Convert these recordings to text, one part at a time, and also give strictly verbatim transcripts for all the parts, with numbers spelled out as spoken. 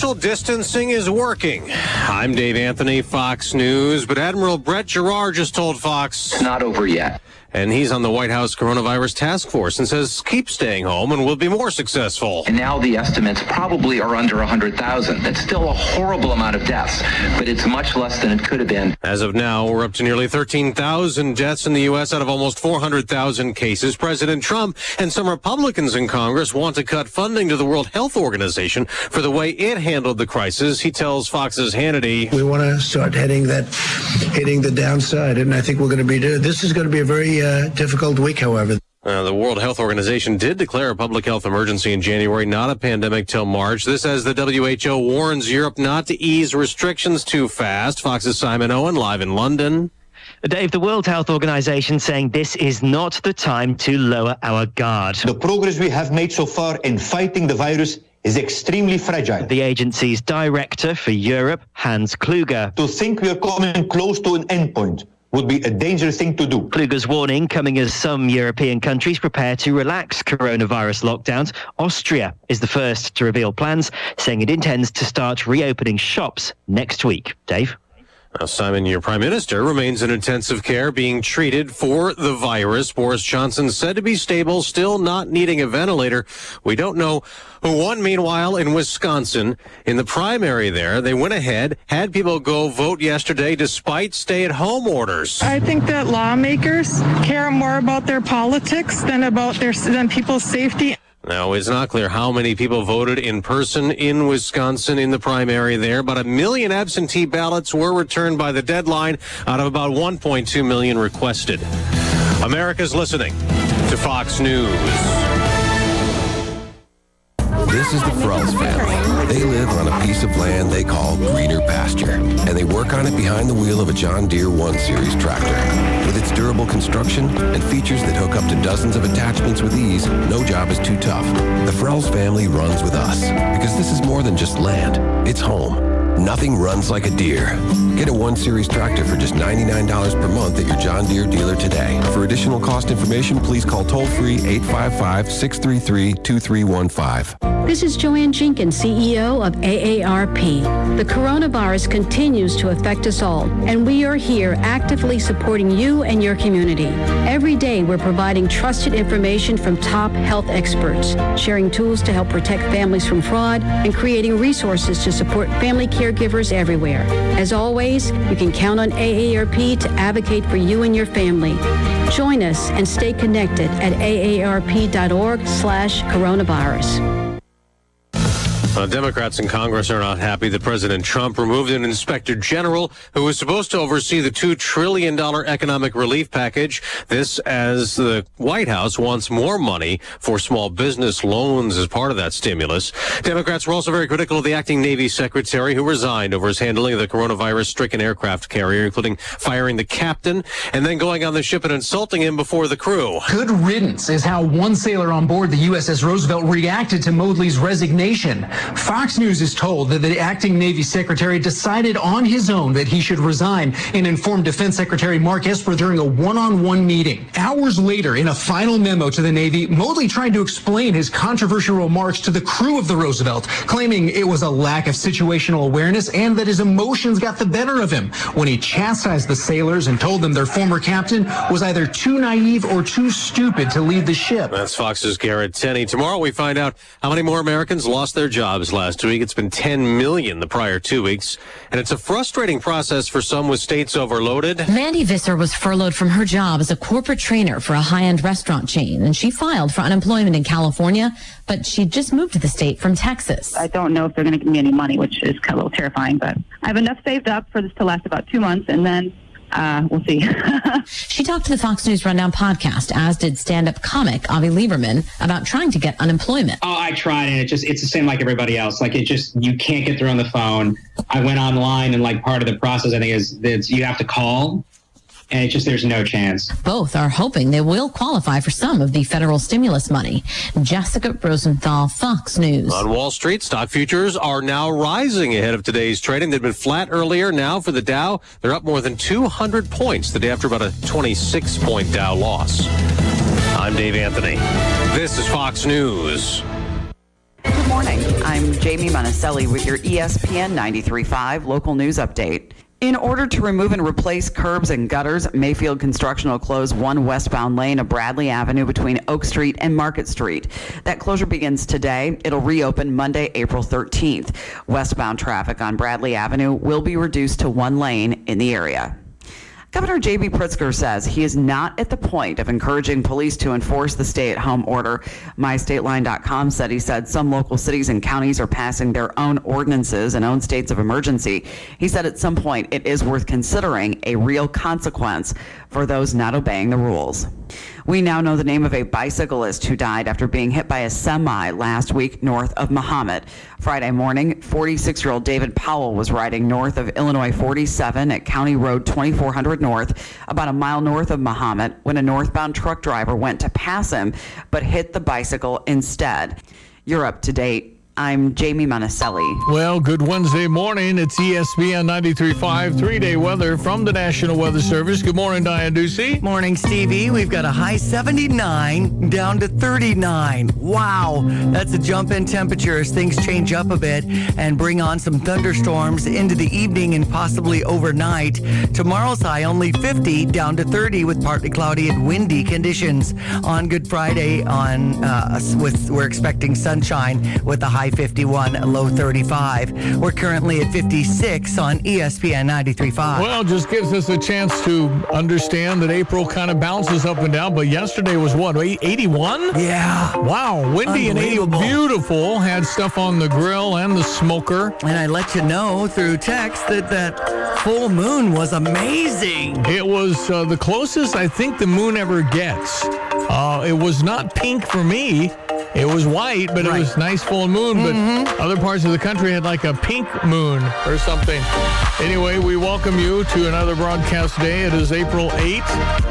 social distancing is working. I'm Dave Anthony, Fox News, but Admiral Brett Giroir just told Fox it's not over yet. And he's on the White House coronavirus task force and says keep staying home and we'll be more successful. And now the estimates probably are under one hundred thousand. That's still a horrible amount of deaths, but it's much less than it could have been. As of now, we're up to nearly thirteen thousand deaths in the U S out of almost four hundred thousand cases. President Trump and some Republicans in Congress want to cut funding to the World Health Organization for the way it handled the crisis. He tells Fox's Hannity, we want to start heading that, hitting the downside, and I think we're going to be, this is going to be a very Uh, difficult week, however. Uh, the World Health Organization did declare a public health emergency in January, not a pandemic till March. This as the W H O warns Europe not to ease restrictions too fast. Fox's Simon Owen live in London. Dave, the World Health Organization saying this is not the time to lower our guard. The progress we have made so far in fighting the virus is extremely fragile. The agency's director for Europe, Hans Kluge. To think we are coming close to an endpoint would be a dangerous thing to do. Kluge's warning coming as some European countries prepare to relax coronavirus lockdowns. Austria is the first to reveal plans, saying it intends to start reopening shops next week. Dave? Now, Simon, your prime minister remains in intensive care being treated for the virus. Boris Johnson said to be stable, still not needing a ventilator. We don't know who won. Meanwhile, in Wisconsin, in the primary there, they went ahead, had people go vote yesterday despite stay-at-home orders. I think that lawmakers care more about their politics than about their than people's safety. Now, it's not clear how many people voted in person in Wisconsin in the primary there, but a million absentee ballots were returned by the deadline out of about one point two million requested. America's listening to Fox News. This is the Frells family. They live on a piece of land they call greener pasture, and they work on it behind the wheel of a John Deere one series tractor. With its durable construction and features that hook up to dozens of attachments with ease, no job is too tough. The Frells family runs with us, because this is more than just land. It's home. Nothing runs like a Deere. Get a one series tractor for just ninety-nine dollars per month at your John Deere dealer today. For additional cost information, please call toll-free eight five five, six three three, two three one five. This is Joanne Jenkins, C E O of A A R P. The coronavirus continues to affect us all, and we are here actively supporting you and your community. Every day, we're providing trusted information from top health experts, sharing tools to help protect families from fraud, and creating resources to support family caregivers everywhere. As always, you can count on A A R P to advocate for you and your family. Join us and stay connected at A A R P dot org slash coronavirus. Uh, Democrats in Congress are not happy that President Trump removed an inspector general who was supposed to oversee the two trillion dollars economic relief package. This as the White House wants more money for small business loans as part of that stimulus. Democrats were also very critical of the acting Navy secretary who resigned over his handling of the coronavirus-stricken aircraft carrier, including firing the captain and then going on the ship and insulting him before the crew. Good riddance is how one sailor on board the U S S Roosevelt reacted to Moodley's resignation. Fox News is told that the acting Navy secretary decided on his own that he should resign and informed Defense Secretary Mark Esper during a one-on-one meeting. Hours later, in a final memo to the Navy, Moodley tried to explain his controversial remarks to the crew of the Roosevelt, claiming it was a lack of situational awareness and that his emotions got the better of him when he chastised the sailors and told them their former captain was either too naive or too stupid to lead the ship. That's Fox's Garrett Tenney. Tomorrow we find out how many more Americans lost their jobs last week. It's been ten million the prior two weeks, and it's a frustrating process for some with states overloaded. Mandy Visser was furloughed from her job as a corporate trainer for a high-end restaurant chain, and she filed for unemployment in California, but she just moved to the state from Texas. I don't know if they're going to give me any money, which is kind of a little terrifying, but I have enough saved up for this to last about two months, and then Uh, we'll see. She talked to the Fox News Rundown podcast, as did stand-up comic Avi Lieberman, about trying to get unemployment. Oh, I tried, and it just, it's the same like everybody else. Like, it just, you can't get through on the phone. I went online, and like part of the process, I think, is that you have to call. And it's just, there's no chance. Both are hoping they will qualify for some of the federal stimulus money. Jessica Rosenthal, Fox News. On Wall Street, stock futures are now rising ahead of today's trading. They've been flat earlier. Now for the Dow, they're up more than two hundred points the day after about a twenty-six point Dow loss. I'm Dave Anthony. This is Fox News. morning. I'm Jamie Monticelli with your E S P N ninety-three point five local news update. In order to remove and replace curbs and gutters, Mayfield Construction will close one westbound lane of Bradley Avenue between Oak Street and Market Street. That closure begins today. It'll reopen Monday, April thirteenth. Westbound traffic on Bradley Avenue will be reduced to one lane in the area. Governor J B Pritzker says he is not at the point of encouraging police to enforce the stay-at-home order. my state line dot com said he said some local cities and counties are passing their own ordinances and own states of emergency. He said at some point it is worth considering a real consequence for those not obeying the rules. We now know the name of a bicyclist who died after being hit by a semi last week north of Mahomet. Friday morning, forty-six-year-old David Powell was riding north of Illinois forty-seven at County Road twenty-four hundred North, about a mile north of Mahomet, when a northbound truck driver went to pass him but hit the bicycle instead. You're up to date. I'm Jamie Monticelli. Well, good Wednesday morning. It's E S P N ninety-three point five, three-day weather from the National Weather Service. Good morning, Diane Ducey. Morning, Stevie. We've got a high seventy-nine down to thirty-nine. Wow, that's a jump in temperature as things change up a bit and bring on some thunderstorms into the evening and possibly overnight. Tomorrow's high only fifty down to thirty with partly cloudy and windy conditions. On Good Friday, on uh, with we're expecting sunshine with a high fifty-one, low thirty-five. We're currently at fifty-six on E S P N ninety-three point five. Well, just gives us a chance to understand that April kind of bounces up and down, but yesterday was what, eighty-one? Yeah. Wow, windy and eighty, beautiful. Had stuff on the grill and the smoker. And I let you know through text that that full moon was amazing. It was uh, the closest I think the moon ever gets. Uh, it was not pink for me. It was white, but right. It was nice full moon. Mm-hmm. But other parts of the country had like a pink moon or something. Anyway, we welcome you to another broadcast day. It is April eighth.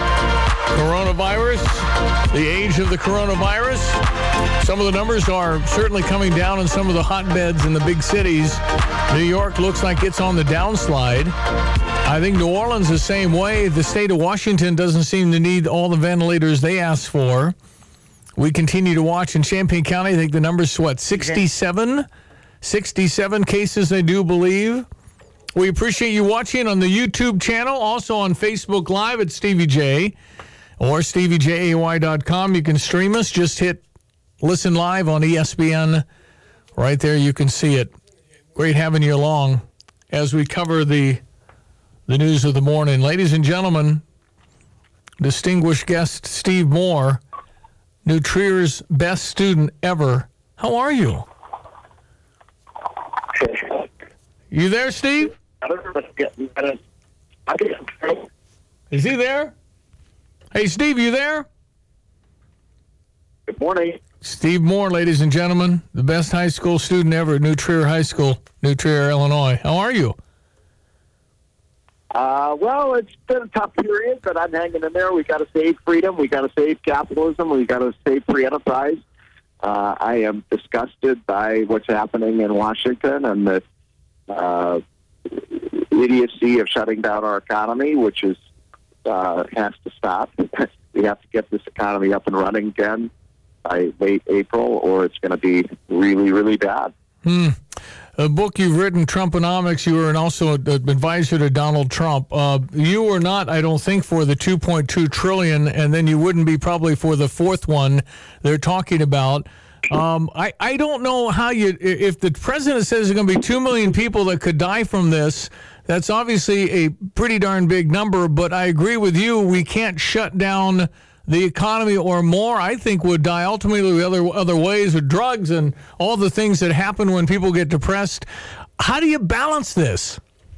Coronavirus, the age of the coronavirus. Some of the numbers are certainly coming down in some of the hotbeds in the big cities. New York looks like it's on the downslide. I think New Orleans the same way. The state of Washington doesn't seem to need all the ventilators they asked for. We continue to watch in Champaign County. I think the number's, what, sixty-seven? sixty-seven cases, I do believe. We appreciate you watching on the YouTube channel. Also on Facebook Live at Stevie J or Stevie J A Y dot com. You can stream us. Just hit listen live on E S P N. Right there, you can see it. Great having you along as we cover the, the news of the morning. Ladies and gentlemen, distinguished guest Steve Moore, New Trier's best student ever. How are you? You there, Steve? Is he there? Hey, Steve, you there? Good morning. Steve Moore, ladies and gentlemen, the best high school student ever at New Trier High School, New Trier, Illinois. How are you? Uh, well, it's been a tough period, but I'm hanging in there. We got to save freedom. We got to save capitalism. We got to save free enterprise. Uh, I am disgusted by what's happening in Washington and the uh, idiocy of shutting down our economy, which is uh, has to stop. We have to get this economy up and running again by late April, or it's going to be really, really bad. Hmm. A book you've written, Trumponomics. You were an also an advisor to Donald Trump. Uh, you were not, I don't think, for the two point two trillion dollars, and then you wouldn't be probably for the fourth one they're talking about. Um, I, I don't know how you, if the president says there's going to be two million people that could die from this, that's obviously a pretty darn big number, but I agree with you. We can't shut down the economy, or more, I think, would die ultimately other other ways with drugs and all the things that happen when people get depressed. How do you balance this?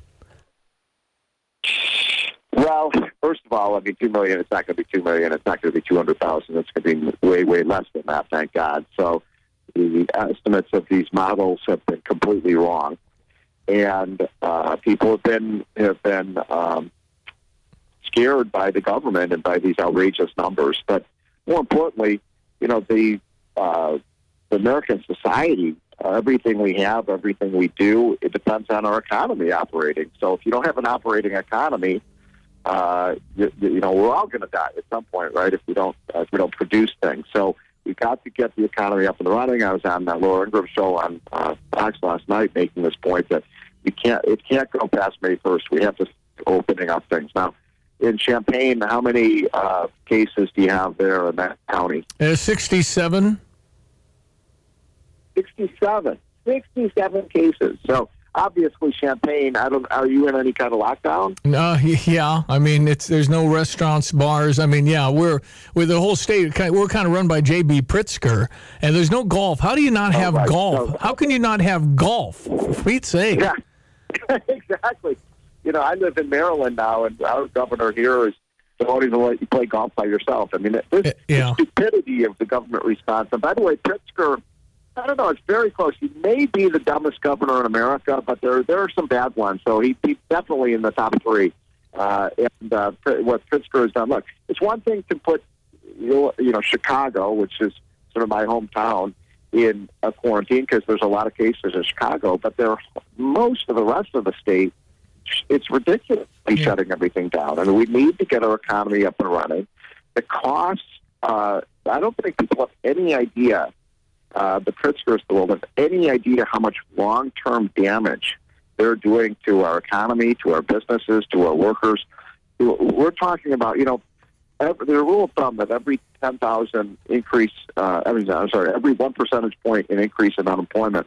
Well, first of all, I mean, two million, it's not going to be two million. It's not going to be two hundred thousand. It's going to be way, way less than that, thank God. So the estimates of these models have been completely wrong. And uh, people have been, have been, um, scared by the government and by these outrageous numbers. But more importantly, you know, the, uh, the American society, uh, everything we have, everything we do, it depends on our economy operating. So if you don't have an operating economy, uh, you, you know, we're all going to die at some point, right? If we don't, uh, if we don't produce things. So We got to get the economy up and running. I was on that Laura Ingraham show on uh, Fox last night making this point that we can't, it can't go past May first. We have to opening up things. Now, in Champaign, how many uh, cases do you have there in that county? Uh, sixty-seven. sixty-seven. sixty-seven cases. So, obviously, Champaign, I don't, are you in any kind of lockdown? Uh, yeah, I mean, it's there's no restaurants, bars. I mean, yeah, we're with the whole state. We're kind of run by J B Pritzker, and there's no golf. How do you not have oh, right. golf? So, how can you not have golf? For Pete's sake. Yeah, exactly. You know, I live in Maryland now, and our governor here is don't even let you play golf by yourself. I mean, this yeah. the stupidity of the government response. And by the way, Pritzker, I don't know, it's very close. He may be the dumbest governor in America, but there there are some bad ones. So he, he's definitely in the top three. Uh, and uh, what Pritzker has done, look, it's one thing to put, you know, Chicago, which is sort of my hometown, in a quarantine because there's a lot of cases in Chicago, but there most of the rest of the state, it's ridiculous to be yeah. shutting everything down. I mean, we need to get our economy up and running. The costs, uh, I don't think people have any idea, uh, the Pritzkers the world have any idea how much long-term damage they're doing to our economy, to our businesses, to our workers. We're talking about, you know, every, the rule of thumb that every ten thousand increase, uh, every, I'm sorry, every one percentage point in increase in unemployment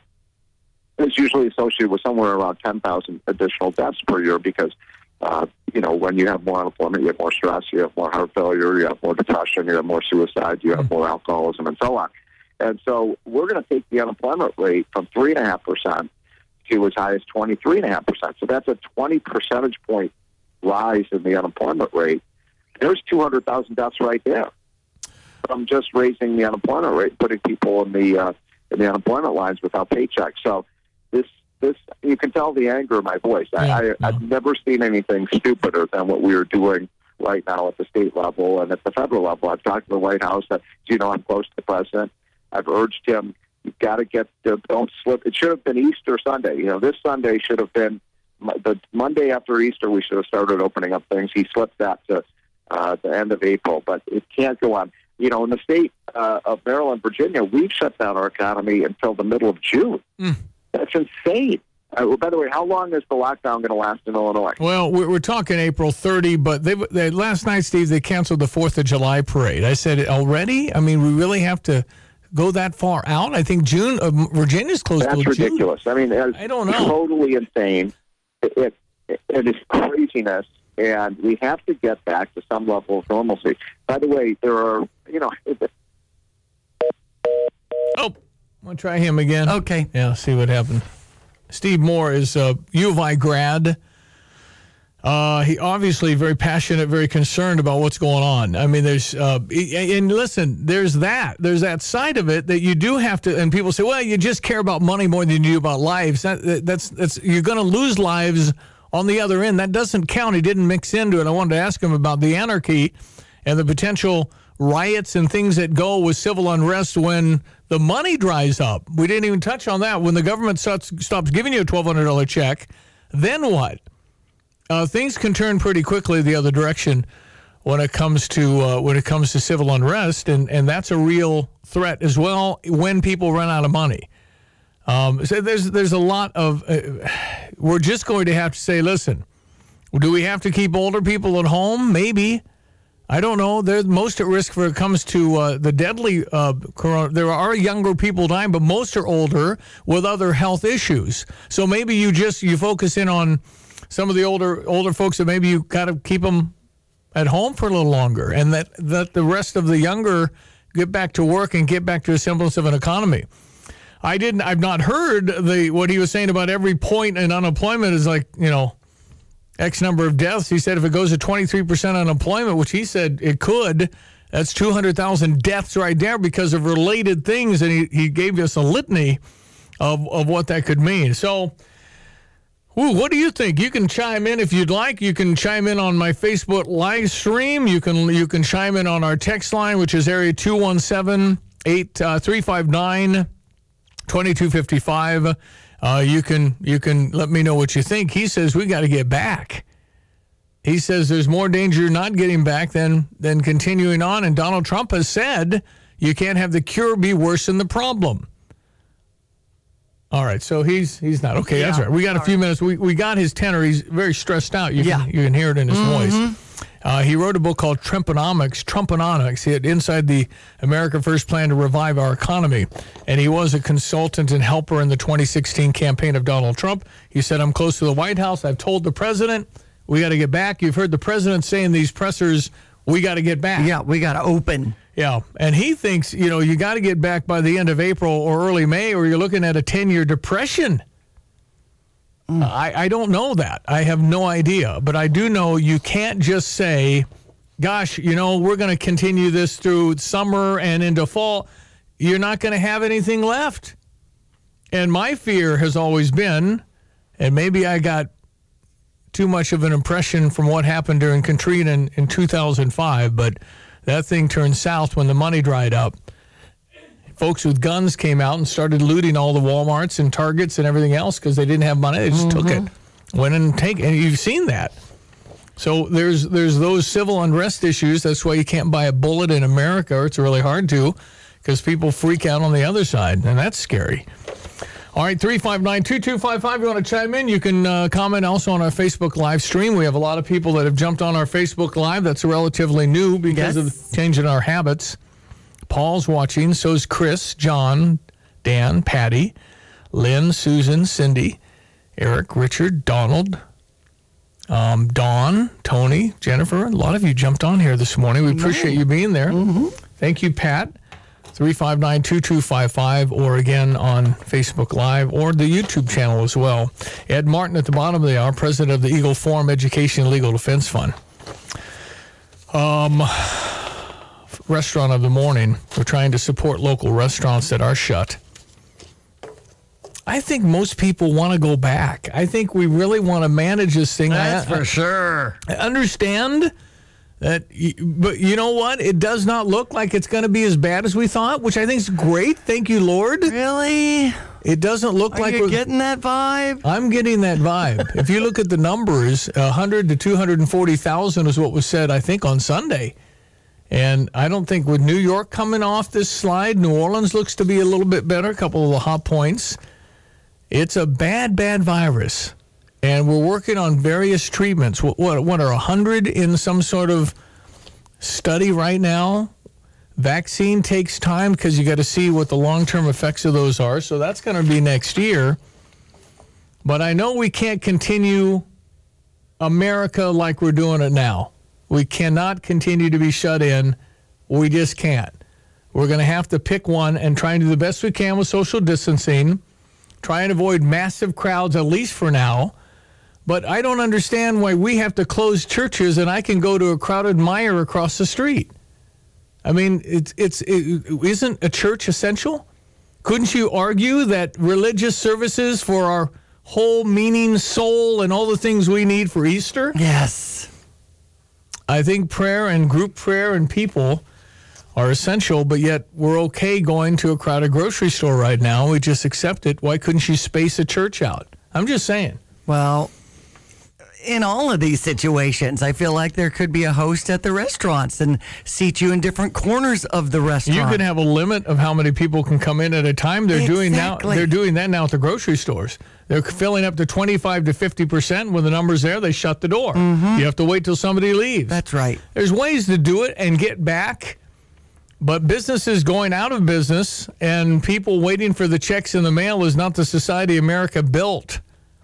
is usually associated with somewhere around ten thousand additional deaths per year because, uh, you know, when you have more unemployment, you have more stress, you have more heart failure, you have more depression, you have more suicide, you have more alcoholism, and so on. And so we're going to take the unemployment rate from three point five percent to as high as twenty-three point five percent. So that's a twenty percentage point rise in the unemployment rate. There's two hundred thousand deaths right there from just raising the unemployment rate, putting people in the uh, in the unemployment lines without paychecks. So this this you can tell the anger in my voice. Yeah, I, I, yeah. I've never seen anything stupider than what we are doing right now at the state level and at the federal level. I've talked to the White House. That you know I'm close to the president. I've urged him. You've got to get the don't slip. It should have been Easter Sunday. You know, this Sunday should have been the Monday after Easter. We should have started opening up things. He slipped that to uh, the end of April, but it can't go on. You know, in the state uh, of Maryland, Virginia, we've shut down our economy until the middle of June. Mm. That's insane. Uh, well, by the way, how long is the lockdown going to last in Illinois? Well, we're, we're talking April thirtieth, but they, they last night, Steve, they canceled the fourth of July parade. I said, already? I mean, we really have to go that far out? I think June, uh, Virginia's close to June. That's ridiculous. I mean, I don't know. Totally insane. It, it, it is craziness, and we have to get back to some level of normalcy. By the way, there are, you know... Oh, I'll try him again. Okay. Yeah, see what happened. Steve Moore is a U of I grad. Uh, he obviously very passionate, very concerned about what's going on. I mean, there's, uh, and listen, there's that. There's that side of it that you do have to, and people say, well, you just care about money more than you do about lives. That, that's, that's, you're going to lose lives on the other end. That doesn't count. He didn't mix into it. I wanted to ask him about the anarchy and the potential riots and things that go with civil unrest when the money dries up. We didn't even touch on that. When the government starts, stops giving you a twelve hundred dollars check, then what? Uh, things can turn pretty quickly the other direction when it comes to uh, when it comes to civil unrest, and, and that's a real threat as well when people run out of money. Um, so there's there's a lot of uh, we're just going to have to say, listen, do we have to keep older people at home? Maybe. I don't know. They're most at risk when it comes to uh, the deadly uh, corona. There are younger people dying, but most are older with other health issues. So maybe you just you focus in on some of the older older folks that maybe you got to keep them at home for a little longer, and that, that the rest of the younger get back to work and get back to a semblance of an economy. I didn't. I've not heard the what he was saying about every point in unemployment is like, you know, X number of deaths. He said if it goes to twenty-three percent unemployment, which he said it could, that's two hundred thousand deaths right there because of related things, and he, he gave us a litany of, of what that could mean. So, ooh, what do you think? You can chime in if you'd like. You can chime in on my Facebook live stream. You can you can chime in on our text line, which is area two one seven, eight three five nine, two two five five. Uh, you can you can let me know what you think. He says we got to get back. He says there's more danger not getting back than than continuing on. And Donald Trump has said You can't have the cure be worse than the problem. All right, so he's he's not okay. Yeah, that's right. We got a few right. minutes. We we got his tenor. He's very stressed out. You yeah. can you can hear it in his mm-hmm. voice. Uh, he wrote a book called Trumponomics. Trumponomics. He had inside the America First plan to revive our economy, and he was a consultant and helper in the twenty sixteen campaign of Donald Trump. He said, "I'm close to the White House. I've told the president we got to get back." You've heard the president say in these pressers, "We got to get back." Yeah, we got to open. Yeah, and he thinks, you know, you got to get back by the end of April or early May, or you're looking at a ten-year depression. Mm. Uh, I, I don't know that. I have no idea. But I do know you can't just say, gosh, you know, we're going to continue this through summer and into fall. You're not going to have anything left. And my fear has always been, and maybe I got too much of an impression from what happened during Katrina in, in two thousand five, but that thing turned south when the money dried up. Folks with guns came out and started looting all the Walmarts and Targets and everything else because they didn't have money. They just mm-hmm. took it, went in and take it. And you've seen that. So there's there's those civil unrest issues. That's why you can't buy a bullet in America, or it's really hard to, because people freak out on the other side, and that's scary. All right, three five nine, two two five five. You want to chime in? You can uh, comment also on our Facebook live stream. We have a lot of people that have jumped on our Facebook Live. That's relatively new because yes. of changing our habits. Paul's watching. So's Chris, John, Dan, Patty, Lynn, Susan, Cindy, Eric, Richard, Donald, um, Dawn, Tony, Jennifer. A lot of you jumped on here this morning. We appreciate you being there. Mm-hmm. Thank you, Pat. three five nine, two two five five, or again on Facebook Live or the YouTube channel as well. Ed Martin at the bottom of the hour, president of the Eagle Forum Education and Legal Defense Fund. Um, restaurant of the morning. We're trying to support local restaurants that are shut. I think most people want to go back. I think we really want to manage this thing. That's I, for sure. I understand that, but you know what? It does not look like it's going to be as bad as we thought, which I think is great. Thank you, Lord. Really? It doesn't look Are like you we're getting that vibe. I'm getting that vibe. If you look at the numbers, one hundred to two hundred forty thousand is what was said, I think, on Sunday. And I don't think with New York coming off this slide, New Orleans looks to be a little bit better, a couple of the hot points. It's a bad, bad virus. And we're working on various treatments. What, what, what are one hundred in some sort of study right now? Vaccine takes time because you got to see what the long-term effects of those are. So that's going to be next year. But I know we can't continue America like we're doing it now. We cannot continue to be shut in. We just can't. We're going to have to pick one and try and do the best we can with social distancing. Try and avoid massive crowds, at least for now. But I don't understand why we have to close churches and I can go to a crowded Meijer across the street. I mean, it's it's it, isn't a church essential? Couldn't you argue that religious services for our whole meaning, soul, and all the things we need for Easter? Yes. I think prayer and group prayer and people are essential, but yet we're okay going to a crowded grocery store right now. We just accept it. Why couldn't you space a church out? I'm just saying. Well, in all of these situations, I feel like there could be a host at the restaurants and seat you in different corners of the restaurant. You can have a limit of how many people can come in at a time. They're exactly. doing now. They're doing that now at the grocery stores. They're filling up to twenty-five to fifty percent. When the number's there, they shut the door. Mm-hmm. You have to wait till somebody leaves. That's right. There's ways to do it and get back, but businesses going out of business and people waiting for the checks in the mail is not the society America built.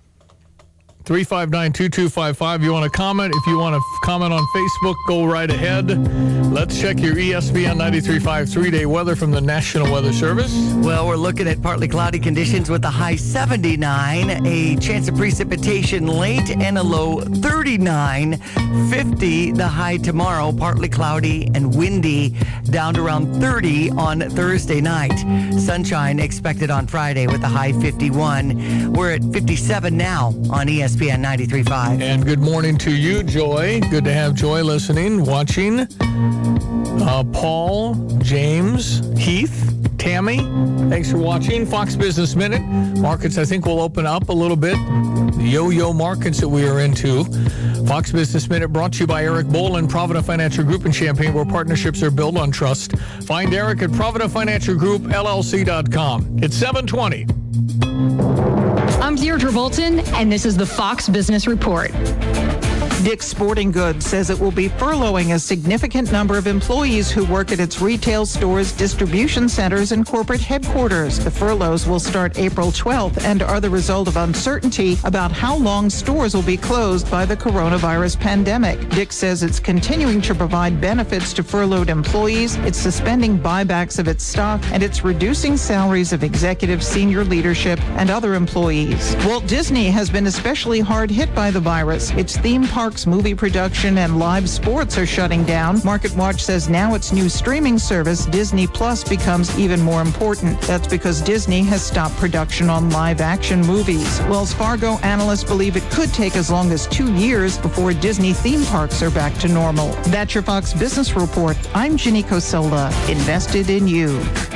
three five nine, two two five five. You want to comment? If you want to f- comment on Facebook, go right ahead. Let's check your E S P N ninety-three point five three-day weather from the National Weather Service. Well, we're looking at partly cloudy conditions with a high seventy-nine, a chance of precipitation late, and a low thirty-nine. fifty the high tomorrow, partly cloudy and windy, down to around thirty on Thursday night. Sunshine expected on Friday with a high fifty-one. We're at fifty-seven now on E S P N ninety-three point five. And good morning to you, Joy. Good to have Joy listening, watching. Uh, Paul, James, Heath, Tammy, thanks for watching. Fox Business Minute. Markets, I think, will open up a little bit. The yo-yo markets that we are into. Fox Business Minute brought to you by Eric Bolin, Provident Financial Group in Champaign, where partnerships are built on trust. Find Eric at Provident Financial Group L L C dot com. It's seven twenty. I'm Deirdre Bolton, and this is the Fox Business Report. Dick's Sporting Goods says it will be furloughing a significant number of employees who work at its retail stores, distribution centers, and corporate headquarters. The furloughs will start April twelfth and are the result of uncertainty about how long stores will be closed by the coronavirus pandemic. Dick's says it's continuing to provide benefits to furloughed employees, it's suspending buybacks of its stock, and it's reducing salaries of executive senior leadership and other employees. Walt Disney has been especially hard hit by the virus. Its theme park movie production and live sports are shutting down. MarketWatch says now its new streaming service, Disney Plus, becomes even more important. That's because Disney has stopped production on live-action movies. Wells Fargo analysts believe it could take as long as two years before Disney theme parks are back to normal. That's your Fox Business Report. I'm Ginny Cosola, invested in you.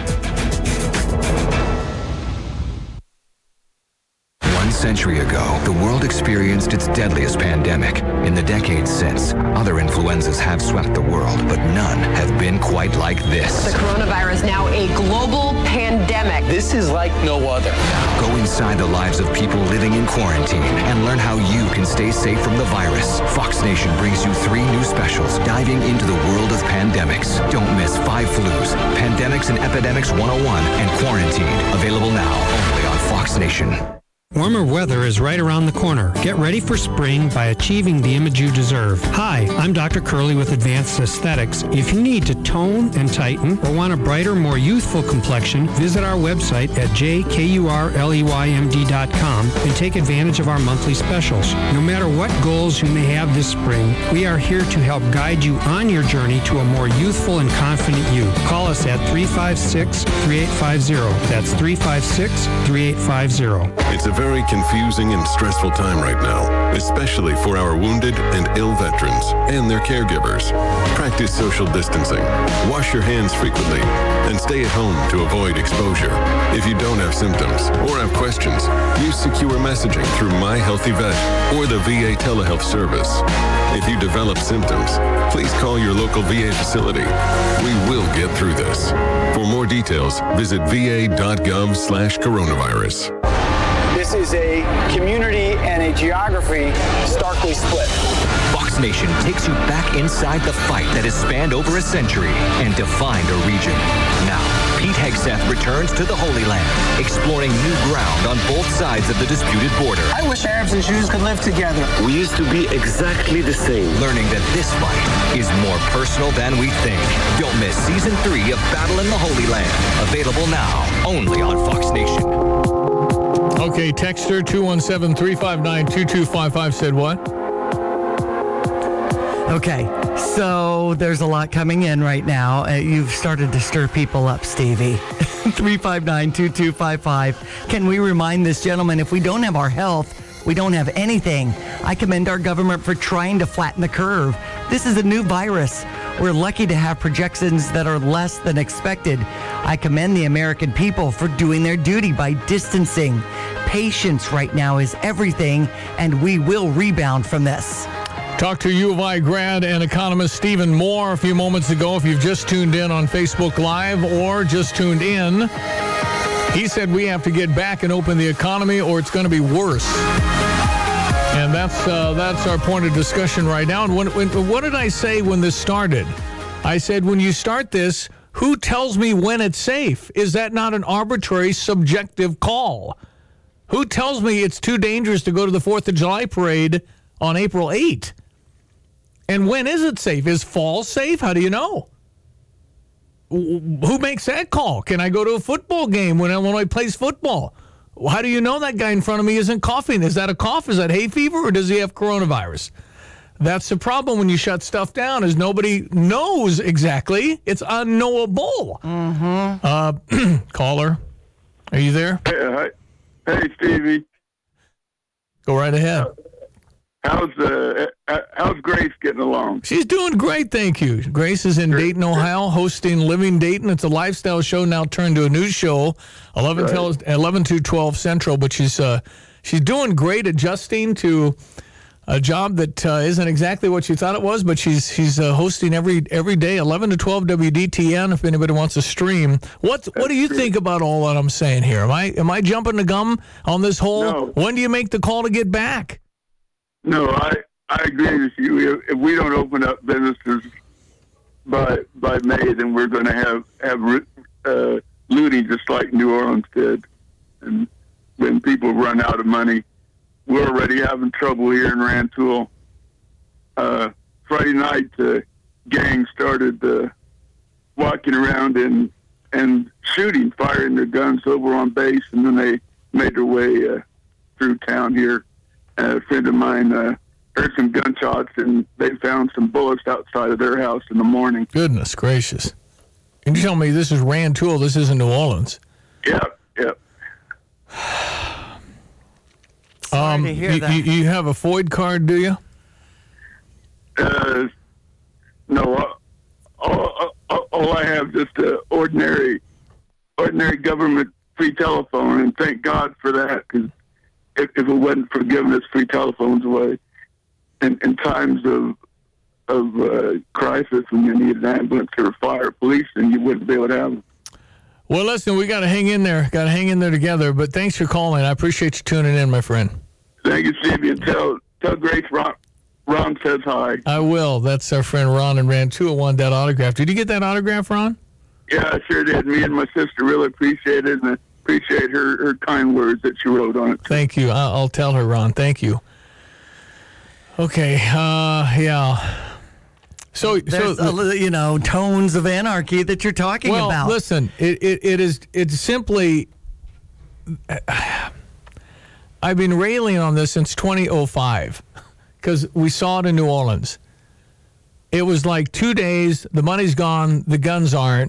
One century ago, the world experienced its deadliest pandemic. In the decades since, other influenzas have swept the world, but none have been quite like this. The coronavirus now a global pandemic. This is like no other. Go inside the lives of people living in quarantine and learn how you can stay safe from the virus. Fox Nation brings you three new specials diving into the world of pandemics. Don't miss Five Flus, Pandemics and Epidemics one oh one, and Quarantine. Available now only on Fox Nation. Warmer weather is right around the corner. Get ready for spring by achieving the image you deserve. Hi, I'm Doctor Curley with Advanced Aesthetics. If you need to tone and tighten or want a brighter, more youthful complexion, visit our website at j k u r l e y m d dot com and take advantage of our monthly specials. No matter what goals you may have this spring, we are here to help guide you on your journey to a more youthful and confident you. Call us at three five six, three eight five zero. That's three five six, three eight five zero. It's a very confusing and stressful time right now, especially for our wounded and ill veterans and their caregivers. Practice social distancing, wash your hands frequently, and stay at home to avoid exposure. If you don't have symptoms or have questions, use secure messaging through My Healthy Vet or the V A telehealth service. If you develop symptoms, please call your local V A facility. We will get through this. For more details, visit va.gov slash coronavirus. This is a community and a geography starkly split. Fox Nation takes you back inside the fight that has spanned over a century and defined a region. Now, Pete Hegseth returns to the Holy Land, exploring new ground on both sides of the disputed border. I wish Arabs and Jews could live together. We used to be exactly the same. Learning that this fight is more personal than we think. Don't miss season three of Battle in the Holy Land. Available now, only on Fox Nation. Okay, texter two one seven, three five nine, two two five five said what? Okay, so there's a lot coming in right now. Uh, you've started to stir people up, Stevie. three five nine, two two five five. Can we remind this gentleman, if we don't have our health, we don't have anything. I commend our government for trying to flatten the curve. This is a new virus. We're lucky to have projections that are less than expected. I commend the American people for doing their duty by distancing. Patience right now is everything, and we will rebound from this. Talk to U of I grad and economist Stephen Moore a few moments ago. If you've just tuned in on Facebook Live or just tuned in, he said we have to get back and open the economy or it's going to be worse. And that's uh, that's our point of discussion right now. And when, when, what did I say when this started? I said, when you start this, who tells me when it's safe? Is that not an arbitrary, subjective call? Who tells me it's too dangerous to go to the fourth of July parade on April eighth? And when is it safe? Is fall safe? How do you know? Who makes that call? Can I go to a football game when Illinois plays football? How do you know that guy in front of me isn't coughing? Is that a cough? Is that hay fever? Or does he have coronavirus? That's the problem when you shut stuff down, is nobody knows exactly. It's unknowable. Mm-hmm. Uh, caller, are you there? Hey, hi. Hey, Stevie. Go right ahead. How's uh, how's Grace getting along? She's doing great, thank you. Grace is in great. Dayton, Ohio, hosting Living Dayton. It's a lifestyle show now turned to a news show, eleven, right. tel- eleven to twelve Central. But she's uh, she's doing great, adjusting to a job that uh, isn't exactly what you thought it was. But she's she's uh, hosting every every day, eleven to twelve W D T N. If anybody wants to stream, what That's what do you true. think about all that I'm saying here? Am I am I jumping the gum on this whole? No. When do you make the call to get back? No, I, I agree with you. If we don't open up businesses by by May, then we're going to have have uh, looting just like New Orleans did. And when people run out of money, we're already having trouble here in Rantoul. Uh, Friday night, the gang started uh, walking around and and shooting, firing their guns over on base, and then they made their way uh, through town here. Uh, a friend of mine uh, heard some gunshots, and they found some bullets outside of their house in the morning. Goodness gracious. Can you tell me this is Rantoul, this isn't New Orleans? Yep, yep. Sorry um, to hear you, that. you, you have a Floyd card, do you? Uh, no, uh, all, all, all I have is just an ordinary, ordinary government free telephone, and thank God for that, because If, if it wasn't for giving us free telephones away in, in times of of uh, crisis when you need an ambulance or fire, police, and you wouldn't be able to have them. Well, listen, we got to hang in there. Got to hang in there together. But thanks for calling. I appreciate you tuning in, my friend. Thank you, Stevie. And tell, tell Grace Ron, Ron says hi. I will. That's our friend Ron in Rantoul wanted that autograph. Did you get that autograph, Ron? Yeah, I sure did. Me and my sister really appreciate it, and I appreciate her, her kind words that she wrote on it. Thank you. I'll, I'll tell her, Ron. Thank you. Okay. Uh, yeah. So, There's, so a, you know, tones of anarchy that you're talking well, about. listen, it, it, it is, it's simply, I've been railing on this since two thousand five because we saw it in New Orleans. It was like two days, the money's gone, the guns aren't,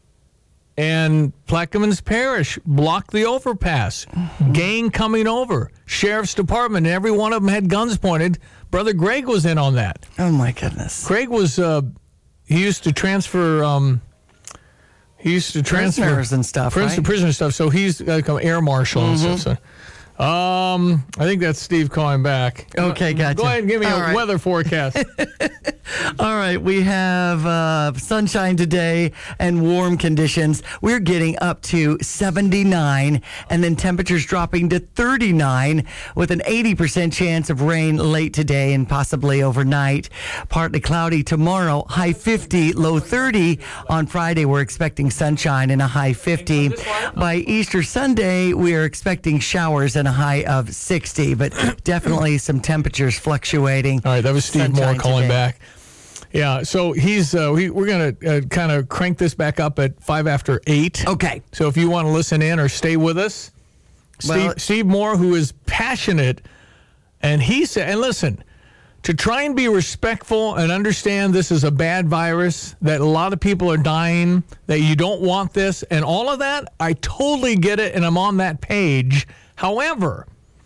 and Plaquemines Parish blocked the overpass. Mm-hmm. Gang coming over, sheriff's department, and every one of them had guns pointed. Brother Greg was in on that. Oh, my goodness. Greg was, uh, he used to transfer, um, he used to transfer. Prisoners and stuff, Pris- right? Prisoner stuff, so he's got to come air marshal Mm-hmm. and stuff. So. Um, I think that's Steve calling back. Okay, gotcha. Go ahead and give me All a right. weather forecast. All right, we have uh, sunshine today and warm conditions. We're getting up to seventy-nine, and then temperatures dropping to thirty-nine with an eighty percent chance of rain late today and possibly overnight. Partly cloudy tomorrow, high fifty, low thirty. On Friday, we're expecting sunshine and a high fifty. By Easter Sunday, we are expecting showers and a high of sixty, but definitely some temperatures fluctuating. All right, that was Steve Sunshine Moore calling today. back. Yeah, so he's uh, we, we're going to uh, kind of crank this back up at five after eight. Okay. So if you want to listen in or stay with us, Well, Steve, Steve Moore, who is passionate, and he said, and listen, to try and be respectful and understand this is a bad virus, that a lot of people are dying, that you don't want this, and all of that, I totally get it, and I'm on that page. However,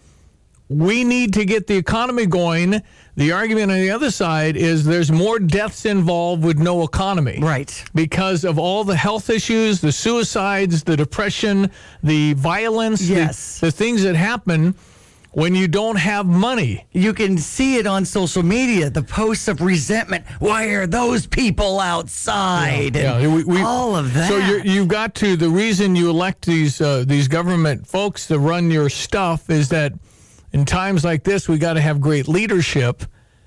we need to get the economy going. The argument on the other side is there's more deaths involved with no economy. Right. Because of all the health issues, the suicides, the depression, the violence, Yes. the, the things that happen when you don't have money. You can see it on social media, the posts of resentment. Why are those people outside? Yeah, And we- we- all of that. So you're, you've got to, the reason you elect these uh, these government folks to run your stuff is that in times like this, we got to have great leadership.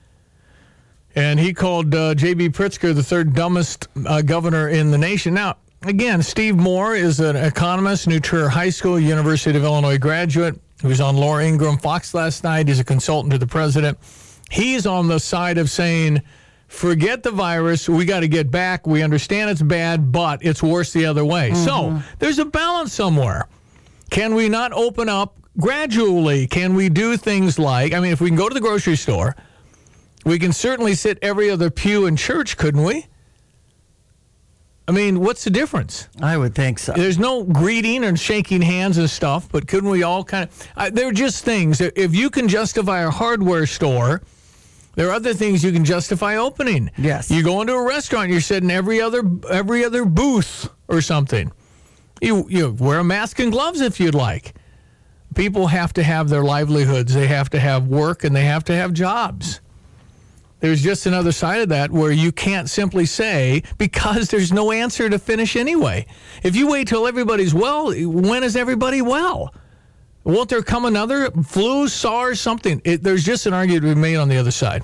And he called uh, J B. Pritzker the third dumbest uh, governor in the nation. Now, again, Steve Moore is an economist, New Trier High School, University of Illinois graduate. He was on Laura Ingraham Fox last night. He's a consultant to the president. He's on the side of saying, forget the virus. We got to get back. We understand it's bad, but it's worse the other way. Mm-hmm. So there's a balance somewhere. Can we not open up gradually? Can we do things like, I mean, if we can go to the grocery store, we can certainly sit every other pew in church, couldn't we? I mean, what's the difference? I would think so. There's no greeting and shaking hands and stuff, but couldn't we all kind of... Uh, they're just things. If you can justify a hardware store, there are other things you can justify opening. Yes. You go into a restaurant, you're sitting every other every other booth or something. You, you wear a mask and gloves if you'd like. People have to have their livelihoods. They have to have work, and they have to have jobs. There's just another side of that where you can't simply say, because there's no answer to finish anyway. If you wait till everybody's well, when is everybody well? Won't there come another flu, SARS, something? It, there's just an argument to be made on the other side.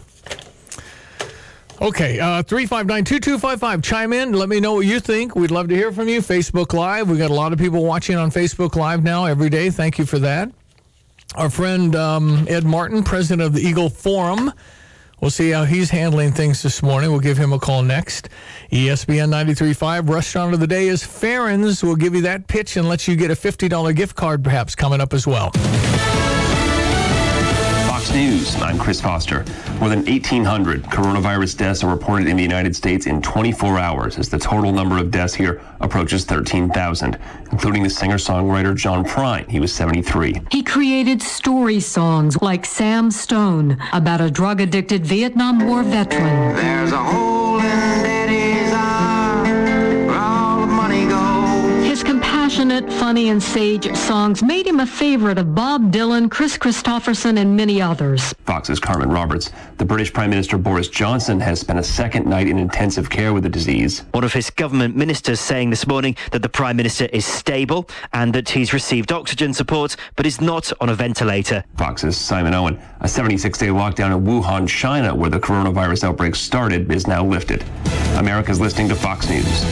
Okay, uh, three five nine, two two five five. Chime in. Let me know what you think. We'd love to hear from you. Facebook Live. We've got a lot of people watching on Facebook Live now every day. Thank you for that. Our friend um, Ed Martin, president of the Eagle Forum. We'll see how he's handling things this morning. We'll give him a call next. E S P N ninety-three point five. Restaurant of the day is Farron's. We'll give you that pitch and let you get a fifty dollars gift card perhaps coming up as well. Fox News, I'm Chris Foster. More than eighteen hundred coronavirus deaths are reported in the United States in twenty-four hours as the total number of deaths here approaches thirteen thousand, including the singer-songwriter John Prine. He was seventy-three. He created story songs like Sam Stone about a drug-addicted Vietnam War veteran. There's a hole in Daddy's eye where all the money goes. His compassionate, funny, and sage songs made him a favorite of Bob Dylan, Chris Christopherson, and many others. Fox's Carmen Roberts. The British Prime Minister Boris Johnson has spent a second night in intensive care with the disease. One of his government ministers saying this morning that the Prime Minister is stable and that he's received oxygen support but is not on a ventilator. Fox's Simon Owen. A seventy-six day lockdown in Wuhan, China, where the coronavirus outbreak started, is now lifted. America's listening to Fox News.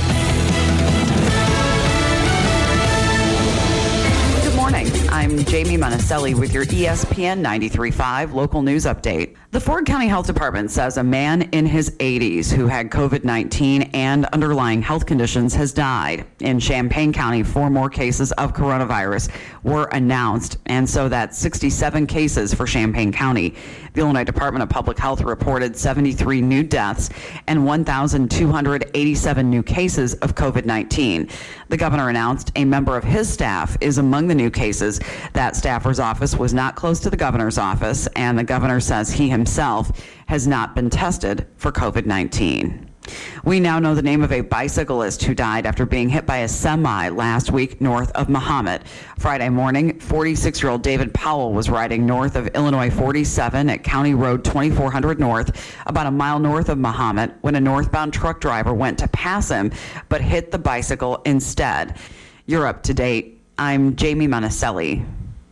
I'm Jamie Monticelli with your E S P N ninety-three point five local news update. The Ford County Health Department says a man in his eighties who had COVID nineteen and underlying health conditions has died. In Champaign County, four more cases of coronavirus were announced, and so that's sixty-seven cases for Champaign County. The Illinois Department of Public Health reported seventy-three new deaths and one thousand two hundred eighty-seven new cases of COVID nineteen. The governor announced a member of his staff is among the new cases. That staffer's office was not close to the governor's office, and the governor says he himself has not been tested for COVID nineteen. We now know the name of a bicyclist who died after being hit by a semi last week north of Mahomet. Friday morning, forty-six-year-old David Powell was riding north of Illinois forty-seven at County Road twenty-four hundred North, about a mile north of Mahomet, when a northbound truck driver went to pass him but hit the bicycle instead. You're up to date. I'm Jamie Monticelli.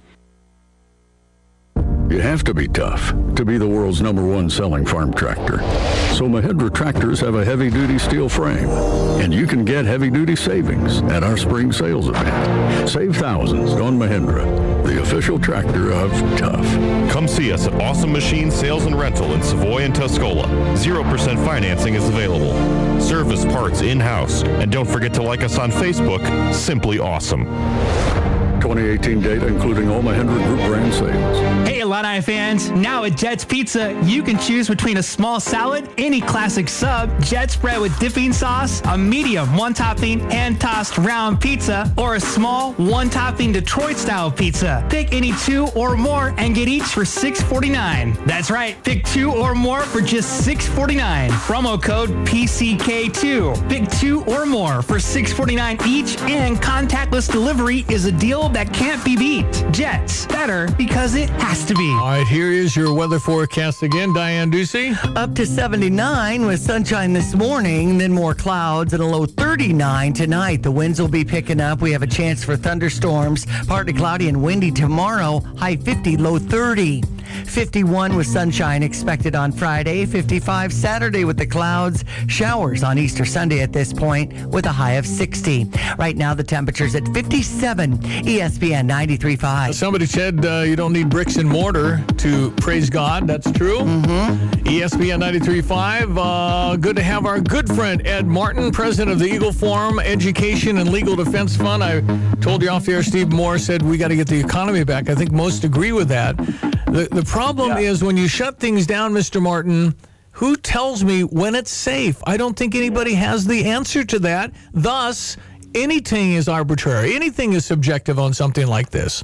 You have to be tough to be the world's number one selling farm tractor. So Mahindra tractors have a heavy-duty steel frame, and you can get heavy-duty savings at our spring sales event. Save thousands on Mahindra, the official tractor of tough. Come see us at Awesome Machine Sales and Rental in Savoy and Tuscola. zero percent financing is available. Service parts in-house. And don't forget to like us on Facebook, Simply Awesome. twenty eighteen data, including all Mahindra Group brand sales. Hey, Illini fans. Now at Jet's Pizza, you can choose between a small salad, any classic sub, jet spread with dipping sauce, a medium one-topping and tossed round pizza, or a small one-topping Detroit-style pizza. Pick any two or more and get each for six forty-nine. That's right. Pick two or more for just six forty-nine. Promo code P C K two. Pick two or more for six forty-nine each, and contactless delivery is a deal that can't be beat. Jets, better because it has to be. All right, here is your weather forecast again. Diane Ducey. Up to seventy-nine with sunshine this morning, then more clouds and a low thirty-nine tonight. The winds will be picking up. We have a chance for thunderstorms, partly cloudy and windy tomorrow. High fifty, low thirty. fifty-one with sunshine expected on Friday. fifty-five Saturday with the clouds. Showers on Easter Sunday at this point with a high of sixty. Right now the temperature's at fifty-seven. E S P N ninety-three point five. Somebody said uh, you don't need bricks and mortar to praise God. That's true. Mm-hmm. E S P N ninety-three point five. Uh, good to have our good friend Ed Martin, president of the Eagle Forum Education and Legal Defense Fund. I told you off the air, Steve Moore said we got to get the economy back. I think most agree with that. The, the problem yeah. is when you shut things down, Mister Martin, who tells me when it's safe? I don't think anybody has the answer to that. Thus, anything is arbitrary. Anything is subjective on something like this.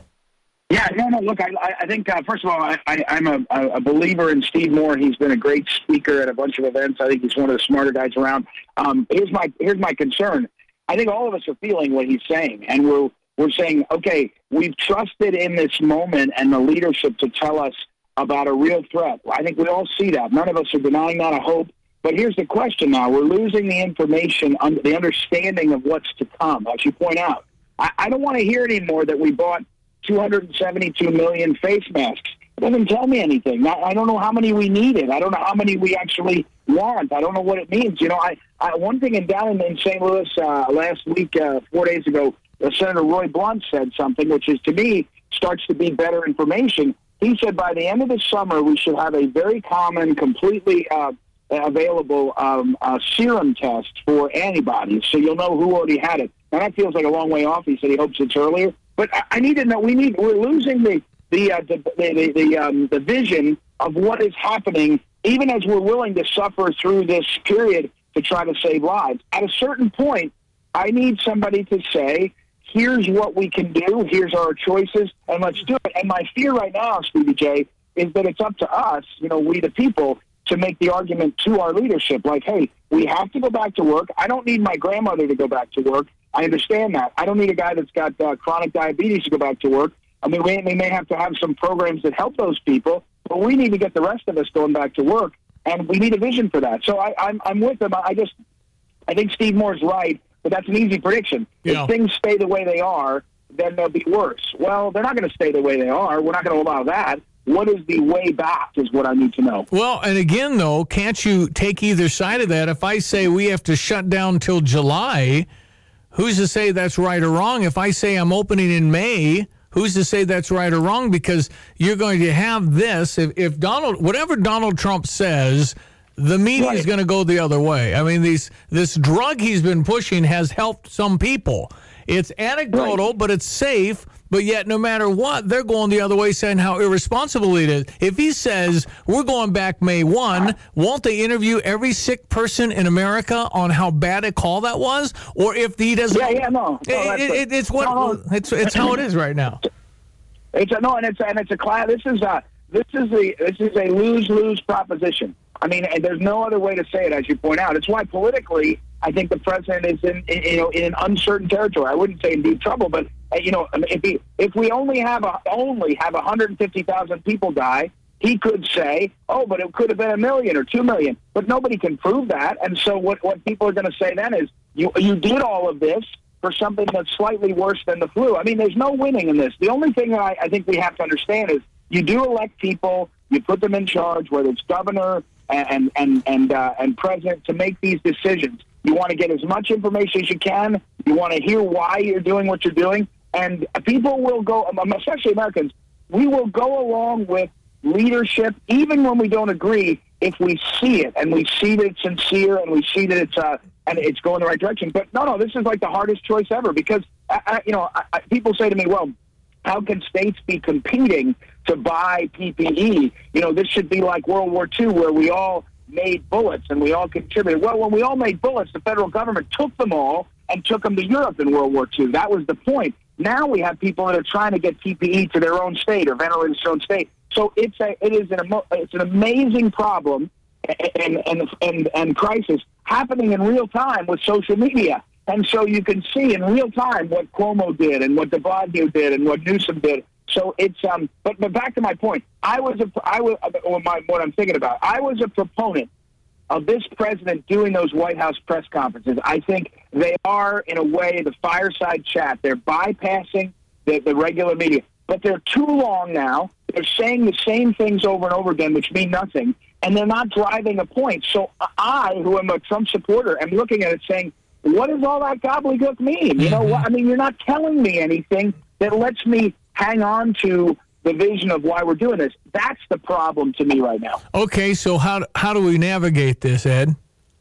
Yeah, no, no, look, I, I think, uh, first of all, I, I, I'm a, a believer in Steve Moore. He's been a great speaker at a bunch of events. I think he's one of the smarter guys around. Um, here's my here's my concern. I think all of us are feeling what he's saying, and we're we're saying, okay, we've trusted in this moment and the leadership to tell us about a real threat. I think we all see that. None of us are denying that, I hope. But here's the question now. We're losing the information, the understanding of what's to come, as you point out. I, I don't want to hear anymore that we bought two hundred seventy-two million face masks. It doesn't tell me anything. I, I don't know how many we needed. I don't know how many we actually want. I don't know what it means. You know, I, I one thing in down in Saint Louis uh, last week, uh, four days ago, uh, Senator Roy Blunt said something, which is, to me, starts to be better information. He said by the end of the summer, we should have a very common, completely uh, available um, uh, serum test for antibodies, so you'll know who already had it. Now, that feels like a long way off. He said he hopes it's earlier. But I, I need to know, we need, we're losing the the uh, the the, the, um, the vision of what is happening, even as we're willing to suffer through this period to try to save lives. At a certain point, I need somebody to say, here's what we can do, here's our choices, and let's do it. And my fear right now, Stevie J, is that it's up to us, you know, we the people, to make the argument to our leadership, like, hey, we have to go back to work. I don't need my grandmother to go back to work. I understand that. I don't need a guy that's got uh, chronic diabetes to go back to work. I mean, we, we may have to have some programs that help those people, but we need to get the rest of us going back to work, and we need a vision for that. So I, I'm, I'm with them. I just, I think Steve Moore's right, but that's an easy prediction. Yeah. If things stay the way they are, then they'll be worse. Well, they're not going to stay the way they are. We're not going to allow that. What is the way back is what I need to know. Well, and again, though, can't you take either side of that? If I say we have to shut down till July, who's to say that's right or wrong? If I say I'm opening in May, who's to say that's right or wrong? Because you're going to have this. If, if Donald, whatever Donald Trump says, the media right. is going to go the other way. I mean, these this drug he's been pushing has helped some people. It's anecdotal, right. but it's safe. But yet, no matter what, they're going the other way, saying how irresponsible it is. If he says, we're going back May first, won't they interview every sick person in America on how bad a call that was? Or if he doesn't... Yeah, yeah, no. no it, it, it's what no, no. it's it's how it is right now. It's a, no, and it's and it's a class. This is a this is a this is a lose-lose proposition. I mean, there's no other way to say it, as you point out. It's why politically, I think the president is in, in you know in an uncertain territory. I wouldn't say in deep trouble, but uh, you know if he, if we only have a, only have one hundred fifty thousand people die, he could say, oh, but it could have been a million or two million. But nobody can prove that, and so what what people are going to say then is you you did all of this for something that's slightly worse than the flu. I mean, there's no winning in this. The only thing I, I think we have to understand is you do elect people, you put them in charge, whether it's governor and and and uh, and president, to make these decisions. You want to get as much information as you can. You want to hear why you're doing what you're doing. And people will go, especially Americans, we will go along with leadership, even when we don't agree, if we see it, and we see that it's sincere, and we see that it's uh, and it's going the right direction. But no, no, this is like the hardest choice ever, because, I, I, you know, I, people say to me, well, how can states be competing to buy P P E? You know, this should be like World War Two, where we all made bullets and we all contributed. Well, when we all made bullets, the federal government took them all and took them to Europe in World War Two. That was the point. Now we have people that are trying to get P P E to their own state or ventilators to their own state. So it's a it is an it's an amazing problem and and and and crisis happening in real time with social media. And so you can see in real time what Cuomo did and what de Blasio did and what Newsom did. So it's um. But but back to my point. I was a I was or my what I'm thinking about. I was a proponent of this president doing those White House press conferences. I think they are, in a way, the fireside chat. They're bypassing the, the regular media. But they're too long now. They're saying the same things over and over again, which mean nothing. And they're not driving a point. So I, who am a Trump supporter, am looking at it saying, what does all that gobbledygook mean? You know, what? I mean, you're not telling me anything that lets me hang on to the vision of why we're doing this. That's the problem to me right now. Okay, so how how do we navigate this, Ed?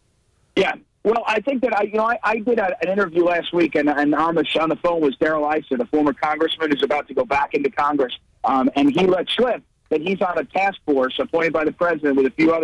Yeah, well, I think that I, you know, I, I did a, an interview last week, and, and on the on the phone was Darrell Issa, the former congressman who's about to go back into Congress, um, and he let slip that he's on a task force appointed by the president with a few others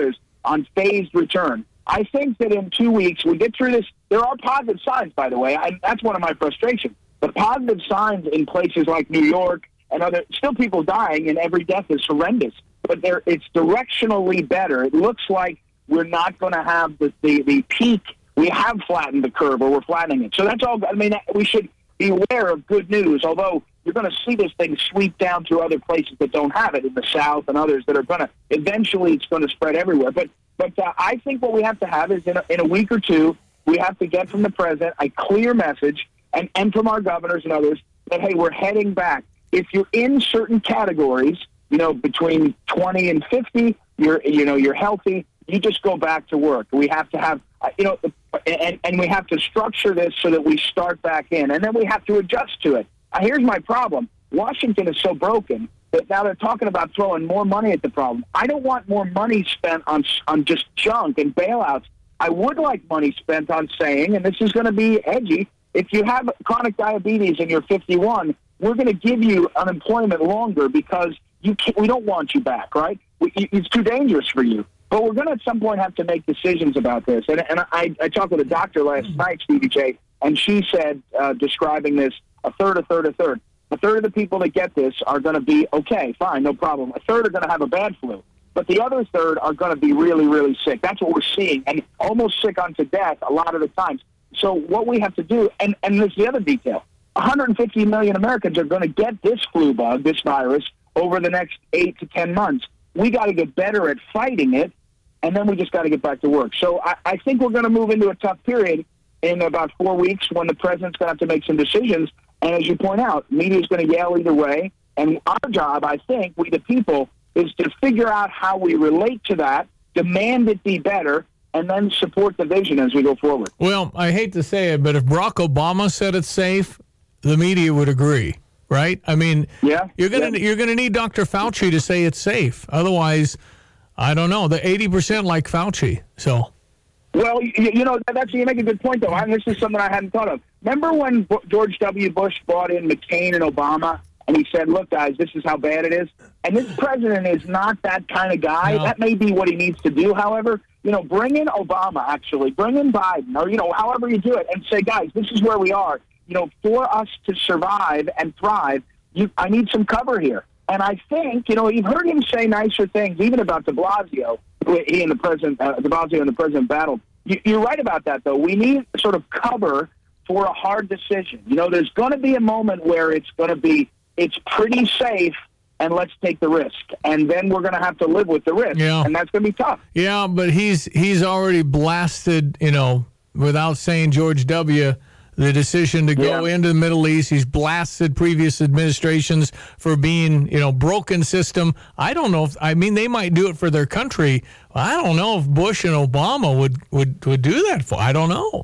on phased return. I think that in two weeks we get through this. There are positive signs, by the way, and that's one of my frustrations. The positive signs in places like New York and other, still people dying, and every death is horrendous. But there, it's directionally better. It looks like we're not going to have the, the, the peak. We have flattened the curve, or we're flattening it. So that's all. I mean, we should be aware of good news, although you're going to see this thing sweep down through other places that don't have it, in the South and others that are going to, eventually it's going to spread everywhere. But but uh, I think what we have to have is in a, in a week or two, we have to get from the president a clear message, and, and from our governors and others, that, hey, we're heading back. If you're in certain categories, you know, between twenty and fifty, you're, you know, you're healthy, you just go back to work. We have to have, uh, you know, and, and we have to structure this so that we start back in, and then we have to adjust to it. Uh, here's my problem. Washington is so broken that now they're talking about throwing more money at the problem. I don't want more money spent on on just junk and bailouts. I would like money spent on saying, and this is going to be edgy, if you have chronic diabetes and you're fifty-one, we're going to give you unemployment longer because you can't, we don't want you back, right? We, it's too dangerous for you. But we're going to at some point have to make decisions about this. And, and I, I talked with a doctor last night, Stevie J, and she said, uh, describing this, a third, a third, a third. A third of the people that get this are going to be okay, fine, no problem. A third are going to have a bad flu. But the other third are going to be really, really sick. That's what we're seeing, and almost sick unto death a lot of the times. So what we have to do, and, and there's the other detail, one hundred fifty million Americans are going to get this flu bug, this virus, over the next eight to ten months. We got to get better at fighting it, and then we just got to get back to work. So I, I think we're going to move into a tough period in about four weeks when the president's going to have to make some decisions. And as you point out, media is going to yell either way. And our job, I think, we the people, is to figure out how we relate to that, demand it be better, and then support the vision as we go forward. Well, I hate to say it, but if Barack Obama said it's safe, the media would agree, right? I mean, yeah, you're gonna yeah. you're gonna need Doctor Fauci to say it's safe. Otherwise, I don't know. The eighty percent like Fauci, so. Well, you, you know, that's you make a good point, though. I, this is something I hadn't thought of. Remember when B- George W. Bush brought in McCain and Obama, and he said, look, guys, this is how bad it is? And this president is not that kind of guy. No. That may be what he needs to do, however. You know, bring in Obama, actually. Bring in Biden, or, you know, however you do it, and say, guys, this is where we are. You know, for us to survive and thrive, you, I need some cover here. And I think, you know, you've heard him say nicer things, even about de Blasio. He and the president, uh, de Blasio and the president battled. You, you're right about that, though. We need sort of cover for a hard decision. You know, there's going to be a moment where it's going to be, it's pretty safe, and let's take the risk. And then we're going to have to live with the risk, yeah. and that's going to be tough. Yeah, but he's he's already blasted, you know, without saying George W., the decision to go yeah. into the Middle East. He's blasted previous administrations for being, you know, broken system. I don't know if, I mean, they might do it for their country. I don't know if Bush and Obama would, would, would do that for, I don't know.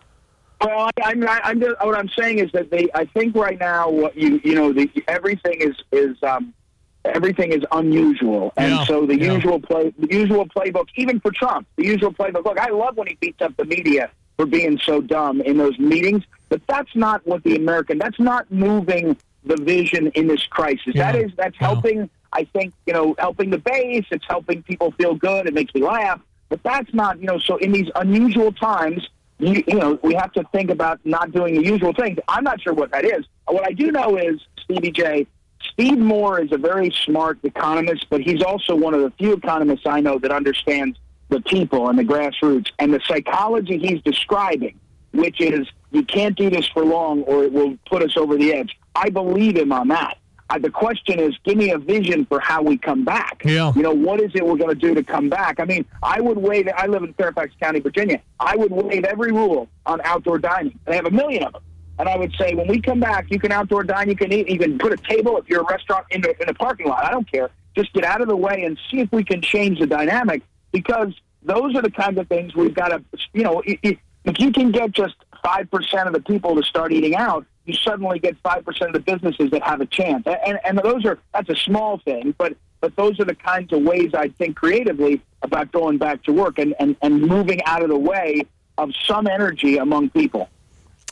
Well, I, I'm, I'm just, what I'm saying is that they, I think right now, what you, you know, the, everything is, is, um, everything is unusual. And yeah. so the yeah. usual play, the usual playbook, even for Trump, the usual playbook. Look, I love when he beats up the media for being so dumb in those meetings, but that's not what the American, that's not moving the vision in this crisis. Yeah. That is, that's yeah. helping, I think, you know, helping the base, it's helping people feel good, it makes me laugh, but that's not, you know, so in these unusual times, you, you know, we have to think about not doing the usual things. I'm not sure what that is. What I do know is, Stevie J, Steve Moore is a very smart economist, but he's also one of the few economists I know that understands the people and the grassroots and the psychology he's describing, which is you can't do this for long or it will put us over the edge. I believe him on that. Uh, the question is, give me a vision for how we come back. Yeah. You know, what is it we're going to do to come back? I mean, I would waive, I live in Fairfax County, Virginia. I would waive every rule on outdoor dining. They have a million of them. And I would say, when we come back, you can outdoor dine, you can eat, you can put a table if you're a restaurant in, the, in a parking lot. I don't care. Just get out of the way and see if we can change the dynamic. Because those are the kinds of things we've got to, you know, if you can get just five percent of the people to start eating out, you suddenly get five percent of the businesses that have a chance. And, and those are, that's a small thing, but, but those are the kinds of ways I think creatively about going back to work and, and, and moving out of the way of some energy among people.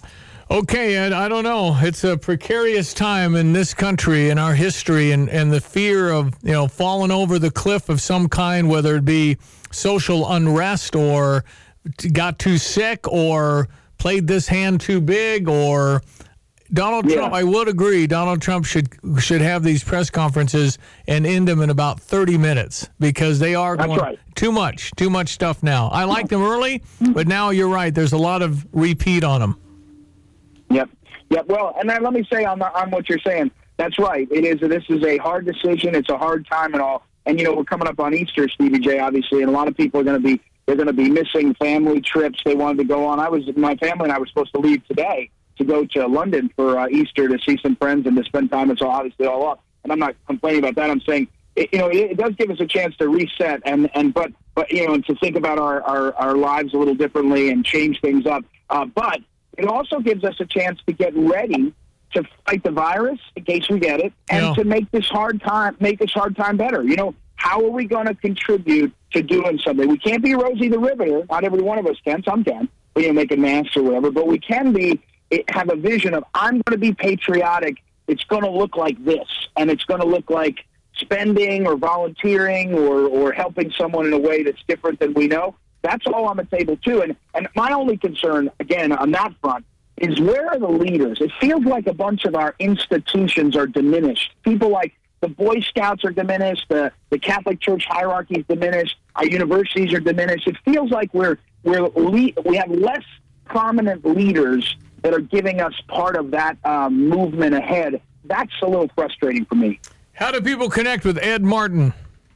Okay, Ed, I don't know. It's a precarious time in this country, in our history, and, and the fear of, you know, falling over the cliff of some kind, whether it be social unrest or got too sick or played this hand too big or Donald Yeah. Trump. I would agree Donald Trump should should have these press conferences and end them in about thirty minutes because they are That's going right. too much, too much stuff now. I like them early, but now you're right. There's a lot of repeat on them. Yep. Yep. Well, and then let me say on the, on what you're saying, that's right. It is. This is a hard decision. It's a hard time and all. And you know, we're coming up on Easter, Stevie J, obviously, and a lot of people are going to be they're going to be missing family trips they wanted to go on. I was my family and I were supposed to leave today to go to London for uh, Easter to see some friends and to spend time. It's all obviously all up, and I'm not complaining about that. I'm saying it, you know it, it does give us a chance to reset and and but but you know and to think about our our, our lives a little differently and change things up. Uh, but it also gives us a chance to get ready to fight the virus in case we get it, and Yeah. to make this hard time make this hard time better. You know, how are we going to contribute to doing something? We can't be Rosie the Riveter. Not every one of us can. Some can, you know, making masks or whatever. But we can be have a vision of I'm going to be patriotic. It's going to look like this, and it's going to look like spending or volunteering or or helping someone in a way that's different than we know. That's all on the table, too. And, and my only concern, again, on that front, is where are the leaders? It feels like a bunch of our institutions are diminished. People like the Boy Scouts are diminished, the, the Catholic Church hierarchy is diminished, our universities are diminished. It feels like we're, we're le- we have less prominent leaders that are giving us part of that um, movement ahead. That's a little frustrating for me. How do people connect with Ed Martin?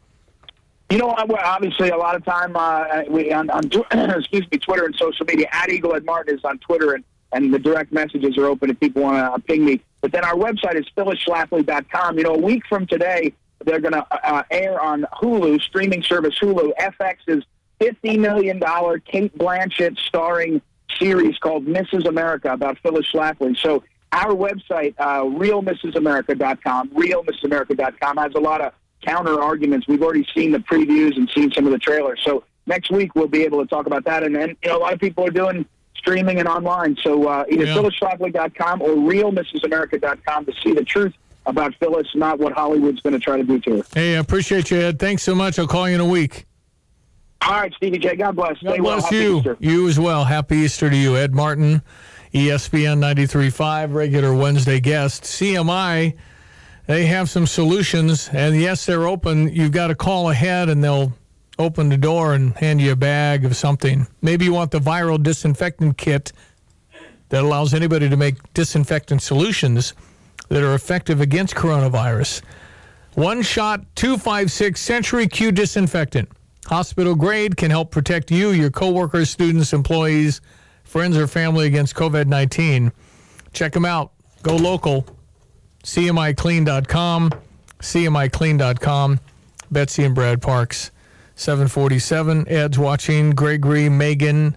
You know, obviously, a lot of time uh, we, on, on excuse me, Twitter and social media. At Eagle Ed Martin is on Twitter, and, and the direct messages are open if people want to uh, ping me. But then our website is phyllis schlafly dot com. You know, a week from today, they're going to uh, air on Hulu, streaming service Hulu, FX's fifty million dollars Kate Blanchett starring series called Missus America about Phyllis Schlafly. So our website, uh, real missus america dot com, real missus america dot com, has a lot of counter arguments. We've already seen the previews and seen some of the trailers. So next week we'll be able to talk about that. And then, you know, a lot of people are doing streaming and online. So uh, either Yeah. phyllis schlafly dot com or real missus america dot com to see the truth about Phyllis, not what Hollywood's going to try to do to her. Hey, I appreciate you, Ed. Thanks so much. I'll call you in a week. All right, Stevie J. God bless. God Stay well. bless Happy you. Easter. You as well. Happy Easter to you. Ed Martin, E S P N ninety-three point five, regular Wednesday guest. C M I, they have some solutions, and yes, they're open. You've got to call ahead, and they'll open the door and hand you a bag of something. Maybe you want the viral disinfectant kit that allows anybody to make disinfectant solutions that are effective against coronavirus. One shot, two five six Century Q disinfectant. Hospital grade, can help protect you, your coworkers, students, employees, friends, or family against covid nineteen. Check them out. Go local. C M I clean dot com. C M I clean dot com. Betsy and Brad Parks. seven forty-seven. Ed's watching. Gregory, Megan,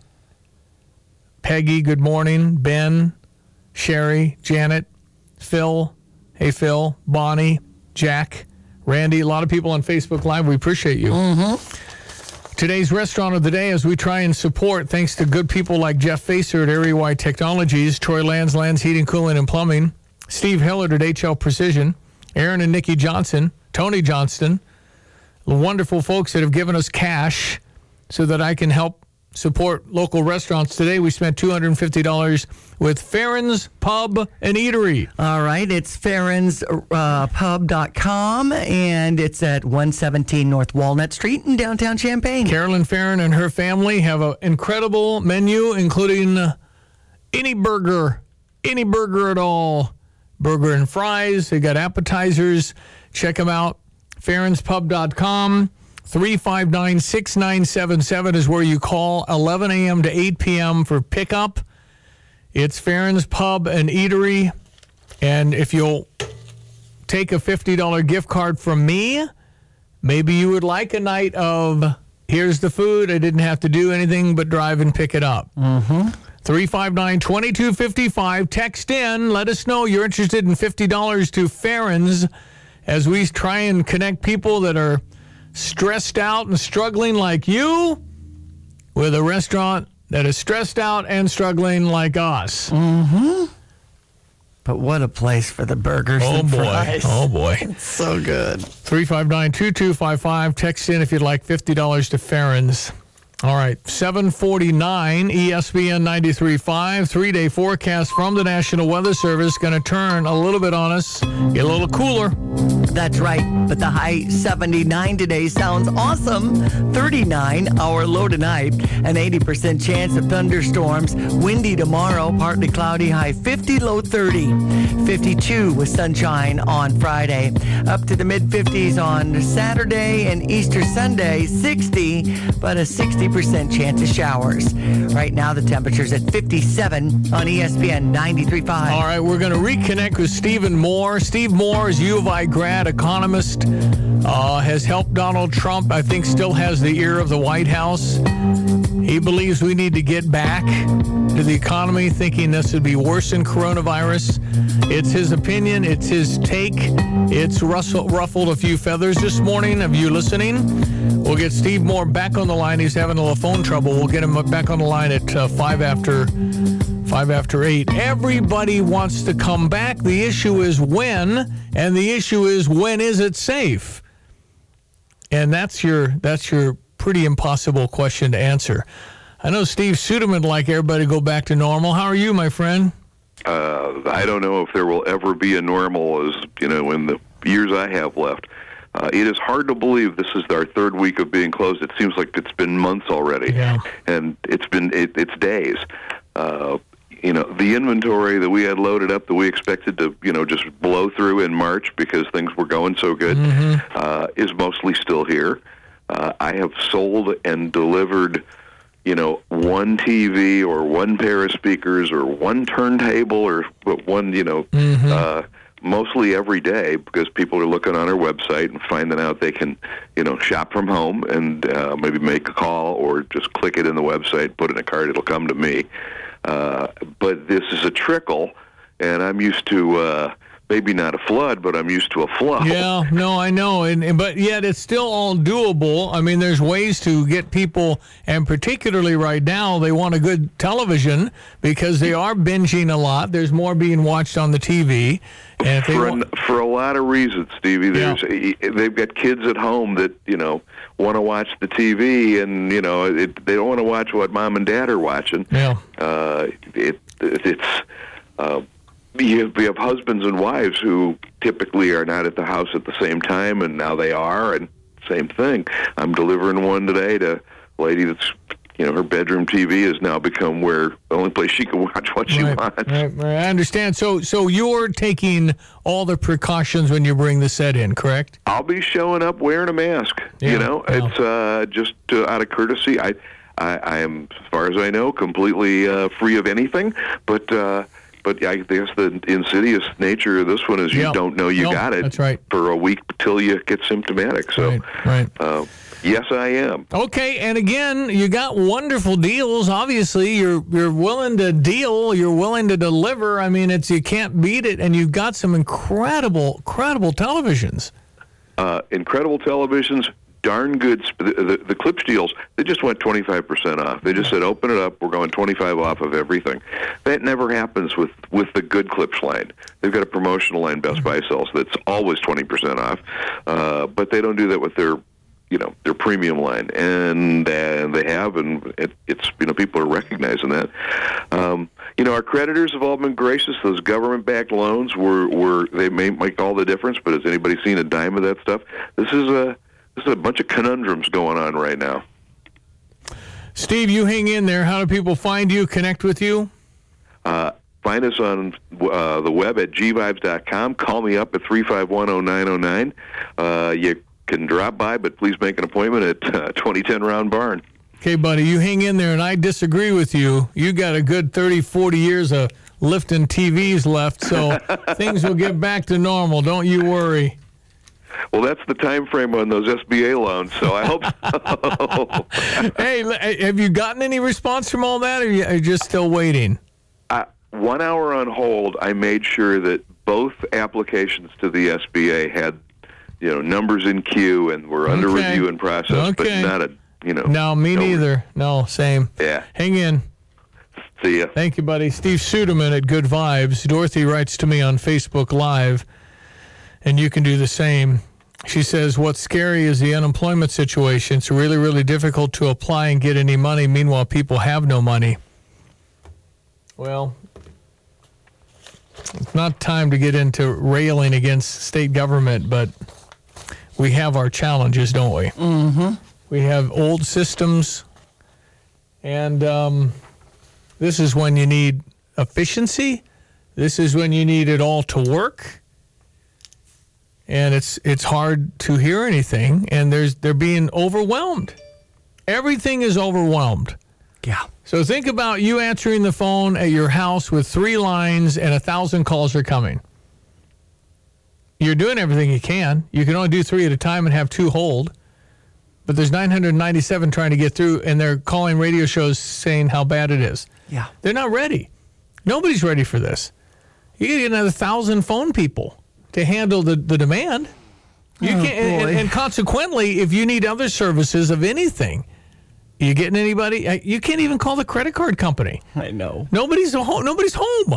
Peggy, good morning. Ben, Sherry, Janet, Phil. Hey, Phil. Bonnie, Jack, Randy. A lot of people on Facebook Live. We appreciate you. Mm-hmm. Today's restaurant of the day, as we try and support, thanks to good people like Jeff Facer at Area Wide Technologies, Troy Lands, Lands Heating, Cooling, and Plumbing, Steve Hillard at H L Precision, Aaron and Nikki Johnson, Tony Johnston, the wonderful folks that have given us cash so that I can help support local restaurants. Today we spent two hundred fifty dollars with Farron's Pub and Eatery. All right, it's farrons pub dot com, and it's at one seventeen North Walnut Street in downtown Champaign. Carolyn Farron and her family have an incredible menu, including uh, any burger, any burger at all. Burger and fries. They got appetizers. Check them out. farrons pub dot com. three five nine, six nine seven seven is where you call, eleven a.m. to eight p.m. for pickup. It's Farron's Pub and Eatery. And if you'll take a fifty dollars gift card from me, maybe you would like a night of, here's the food, I didn't have to do anything but drive and pick it up. Mm-hmm. three five nine, two two five five. Text in. Let us know you're interested in fifty dollars to Farron's as we try and connect people that are stressed out and struggling like you with a restaurant that is stressed out and struggling like us. Mm-hmm. But what a place for the burgers Oh, and boy. fries. Oh, boy. It's so good. three five nine, two two five five. Text in if you'd like fifty dollars to Farron's. All right, seven forty-nine, E S P N ninety-three point five. Three-day forecast from the National Weather Service. Going to turn a little bit on us, get a little cooler. That's right, but the high seventy-nine today sounds awesome. thirty-nine, our low tonight. An eighty percent chance of thunderstorms. Windy tomorrow, partly cloudy, high fifty, low thirty. fifty-two with sunshine on Friday. Up to the mid-fifties on Saturday and Easter Sunday, sixty, but a sixty percent chance of showers. Right now, the temperature's at fifty-seven on E S P N ninety-three point five. All right, we're going to reconnect with Stephen Moore. Steve Moore is U of I grad, economist, uh, has helped Donald Trump, I think still has the ear of the White House. He believes we need to get back to the economy, thinking this would be worse than coronavirus. It's his opinion. It's his take. It's rustle, ruffled a few feathers this morning of you listening. We'll get Steve Moore back on the line. He's having a little phone trouble. We'll get him back on the line at uh, five after five after eight. Everybody wants to come back. The issue is when, and the issue is when is it safe? And that's your that's your pretty impossible question to answer. I know Steve Suderman would like everybody to go back to normal. How are you, my friend? Uh, I don't know if there will ever be a normal as, you know, in the years I have left. Uh, it is hard to believe this is our third week of being closed. It seems like it's been months already. Yeah. And it's been, it, it's days. Uh, you know, the inventory that we had loaded up that we expected to, you know, just blow through in March because things were going so good, mm-hmm. uh, is mostly still here. Uh, I have sold and delivered, you know, one T V or one pair of speakers or one turntable or one, you know, mm-hmm. uh, mostly every day because people are looking on our website and finding out they can, you know, shop from home and uh, maybe make a call or just click it in the website, put in a card, it'll come to me. Uh, but this is a trickle, and I'm used to uh, maybe not a flood, but I'm used to a flow. Yeah, no, I know, and, and but yet it's still all doable. I mean, there's ways to get people, and particularly right now, they want a good television because they are binging a lot. There's more being watched on the T V. And if they for, want, a, for a lot of reasons, Stevie. There's yeah. They've got kids at home that, you know, want to watch the T V, and, you know, it, they don't want to watch what mom and dad are watching. Yeah. Uh, it, it, it's... Uh, You have, we have husbands and wives who typically are not at the house at the same time, and now they are, and same thing. I'm delivering one today to a lady that's, you know, her bedroom T V has now become where the only place she can watch what she right, wants. Right, right. I understand. So, so you're taking all the precautions when you bring the set in, correct? I'll be showing up wearing a mask. Yeah, you know, yeah. it's uh, just uh, out of courtesy. I, I, I am, as far as I know, completely uh, free of anything, but. Uh, But I guess the insidious nature of this one is you yeah. don't know you no, got it that's right. for a week till you get symptomatic. So, right, right. Uh, yes, I am. Okay, and again, you got wonderful deals. Obviously, you're you're willing to deal. You're willing to deliver. I mean, it's you can't beat it, and you've got some incredible, incredible televisions. Uh, incredible televisions. Darn good. Sp- the, the, the Klipsch deals, they just went twenty-five percent off. They just said, open it up, we're going twenty-five off of everything. That never happens with, with the good Klipsch line. They've got a promotional line Best Buy sells that's always twenty percent off, uh, but they don't do that with their, you know, their premium line. And, and they have, and it, it's, you know, people are recognizing that. Um, you know, our creditors have all been gracious. Those government-backed loans were, were they may make all the difference, but has anybody seen a dime of that stuff? This is a... There's a bunch of conundrums going on right now. Steve, you hang in there. How do people find you, connect with you? Uh, find us on uh, the web at g vibes dot com. Call me up at three five one, oh nine oh nine. Uh, you can drop by, but please make an appointment at uh, twenty ten Round Barn. Okay, buddy, you hang in there, and I disagree with you. You got a good thirty, forty years of lifting T Vs left, so things will get back to normal. Don't you worry. Well, that's the time frame on those S B A loans, so I hope so. Hey, have you gotten any response from all that, or are you just still waiting? Uh, one hour on hold, I made sure that both applications to the S B A had, you know, numbers in queue and were under Okay. review and process, Okay. but not a you know. No, me neither. No, same. Yeah. Hang in. See ya. Thank you, buddy. Steve Suderman at Good Vibes. Dorothy writes to me on Facebook Live, and you can do the same. She says, what's scary is the unemployment situation. It's really, really difficult to apply and get any money. Meanwhile, people have no money. Well, it's not time to get into railing against state government, but we have our challenges, don't we? Mm-hmm. We have old systems, and um, this is when you need efficiency. This is when you need it all to work. And it's it's hard to hear anything, and there's they're being overwhelmed. Everything is overwhelmed. Yeah. So think about you answering the phone at your house with three lines and a thousand calls are coming. You're doing everything you can. You can only do three at a time and have two hold. But there's nine hundred ninety-seven trying to get through, and they're calling radio shows saying how bad it is. Yeah. They're not ready. Nobody's ready for this. You get another thousand phone people to handle the, the demand. You Oh, can't, and, boy. and consequently, if you need other services of anything, you getting anybody? uh, You can't even call the credit card company. I know. Nobody's home. Nobody's home.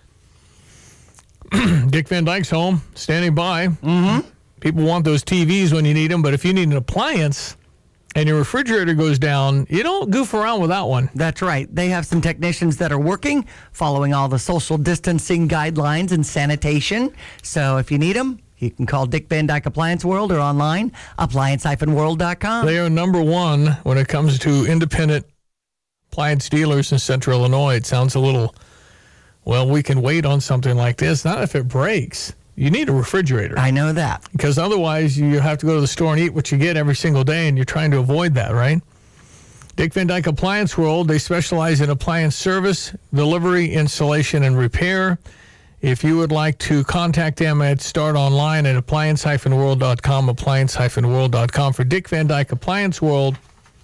Dick Van Dyke's home, standing by. Mm-hmm. People want those T Vs when you need them, but if you need an appliance and your refrigerator goes down, you don't goof around with that one. That's right. They have some technicians that are working, following all the social distancing guidelines and sanitation. So if you need them, you can call Dick Van Dyke Appliance World or online, appliance dash world dot com. They are number one when it comes to independent appliance dealers in Central Illinois. It sounds a little, well, we can wait on something like this. Not if it breaks. You need a refrigerator. I know that. Because otherwise you have to go to the store and eat what you get every single day, and you're trying to avoid that, right? Dick Van Dyke Appliance World, they specialize in appliance service, delivery, installation, and repair. If you would like to contact them, I'd start online at appliance dash world dot com, appliance dash world dot com. For Dick Van Dyke Appliance World,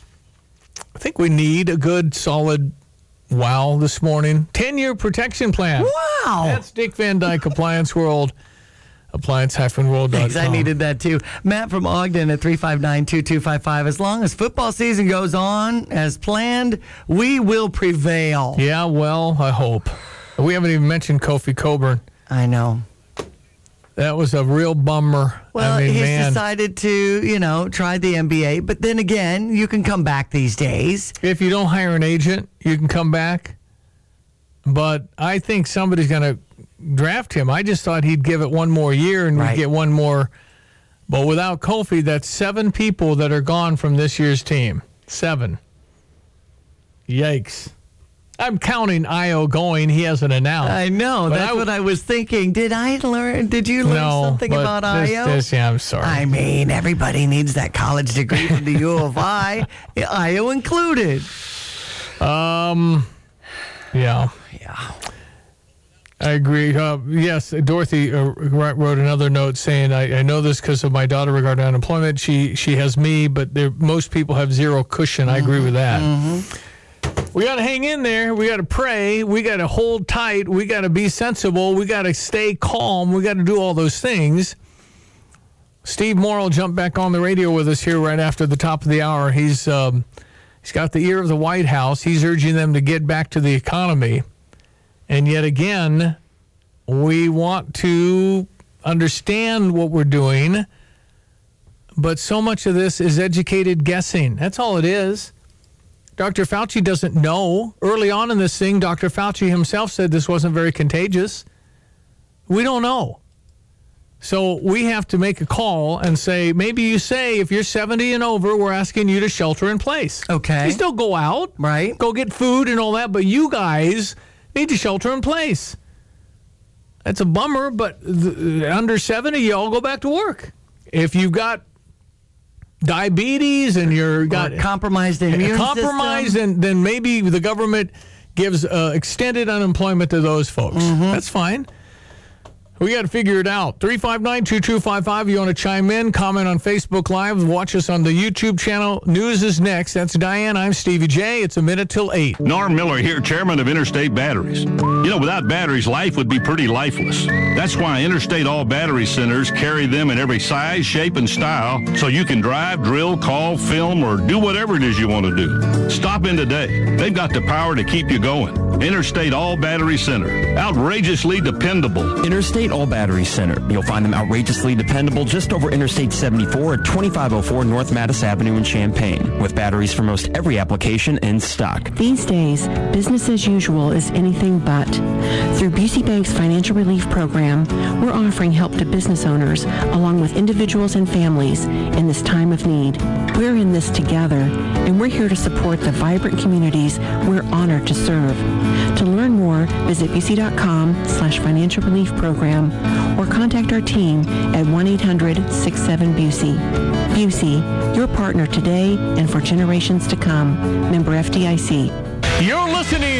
I think we need a good, solid wow this morning. ten-year protection plan. Wow. That's Dick Van Dyke Appliance World. appliance dash world dot com. Thanks, I needed that too. Matt from Ogden at three five nine, two two five five. As long as football season goes on as planned, we will prevail. Yeah, well, I hope. We haven't even mentioned Kofi Coburn. I know. That was a real bummer. Well, I mean, he's man. decided to, you know, try the N B A. But then again, you can come back these days. If you don't hire an agent, you can come back. But I think somebody's going to draft him. I just thought he'd give it one more year and Right. we'd get one more. But without Kofi, that's seven people that are gone from this year's team. Seven. Yikes. I'm counting Io going. He hasn't announced. I know. But That's I- what I was thinking. Did I learn? Did you learn No, something but about this- Io? this- yeah, I'm sorry. I mean, everybody needs that college degree from the U of I, Io included. Um, yeah. Yeah. I agree. Uh, yes, Dorothy uh, wrote another note saying, I, I know this because of my daughter regarding unemployment. She she has me, but there, most people have zero cushion. I agree with that. Mm-hmm. We got to hang in there. We got to pray. We got to hold tight. We got to be sensible. We got to stay calm. We got to do all those things. Steve Morrill jumped back on the radio with us here right after the top of the hour. He's um, he's got the ear of the White House. He's urging them to get back to the economy. And yet again, we want to understand what we're doing, but so much of this is educated guessing. That's all it is. Doctor Fauci doesn't know. Early on in this thing, Doctor Fauci himself said this wasn't very contagious. We don't know. So we have to make a call and say, maybe you say, if you're seventy and over, we're asking you to shelter in place. Okay. You still go out. Right. Go get food and all that, but you guys need to shelter in place. That's a bummer, but the, under seventy, you all go back to work. If you've got diabetes and you're got Or compromised immune compromised, system. and then maybe the government gives uh, extended unemployment to those folks. Mm-hmm. That's fine. We got to figure it out. three five nine, two two five five. You want to chime in, comment on Facebook Live, watch us on the YouTube channel. News is next. That's Diane. I'm Stevie J. It's a minute till eight. Norm Miller here, chairman of Interstate Batteries. You know, without batteries, life would be pretty lifeless. That's why Interstate All Battery Centers carry them in every size, shape, and style, so you can drive, drill, call, film, or do whatever it is you want to do. Stop in today. They've got the power to keep you going. Interstate All Battery Center. Outrageously dependable. Interstate All Battery Center. You'll find them outrageously dependable just over Interstate seventy-four at twenty-five oh four North Mattis Avenue in Champaign, with batteries for most every application in stock. These days, business as usual is anything but. Through Busey Bank's Financial Relief Program, we're offering help to business owners along with individuals and families in this time of need. We're in this together, and we're here to support the vibrant communities we're honored to serve. To learn more, visit busey.com slash financial relief program or contact our team at one eight hundred six seven Busey. Busey, your partner today and for generations to come. Member F D I C. You're listening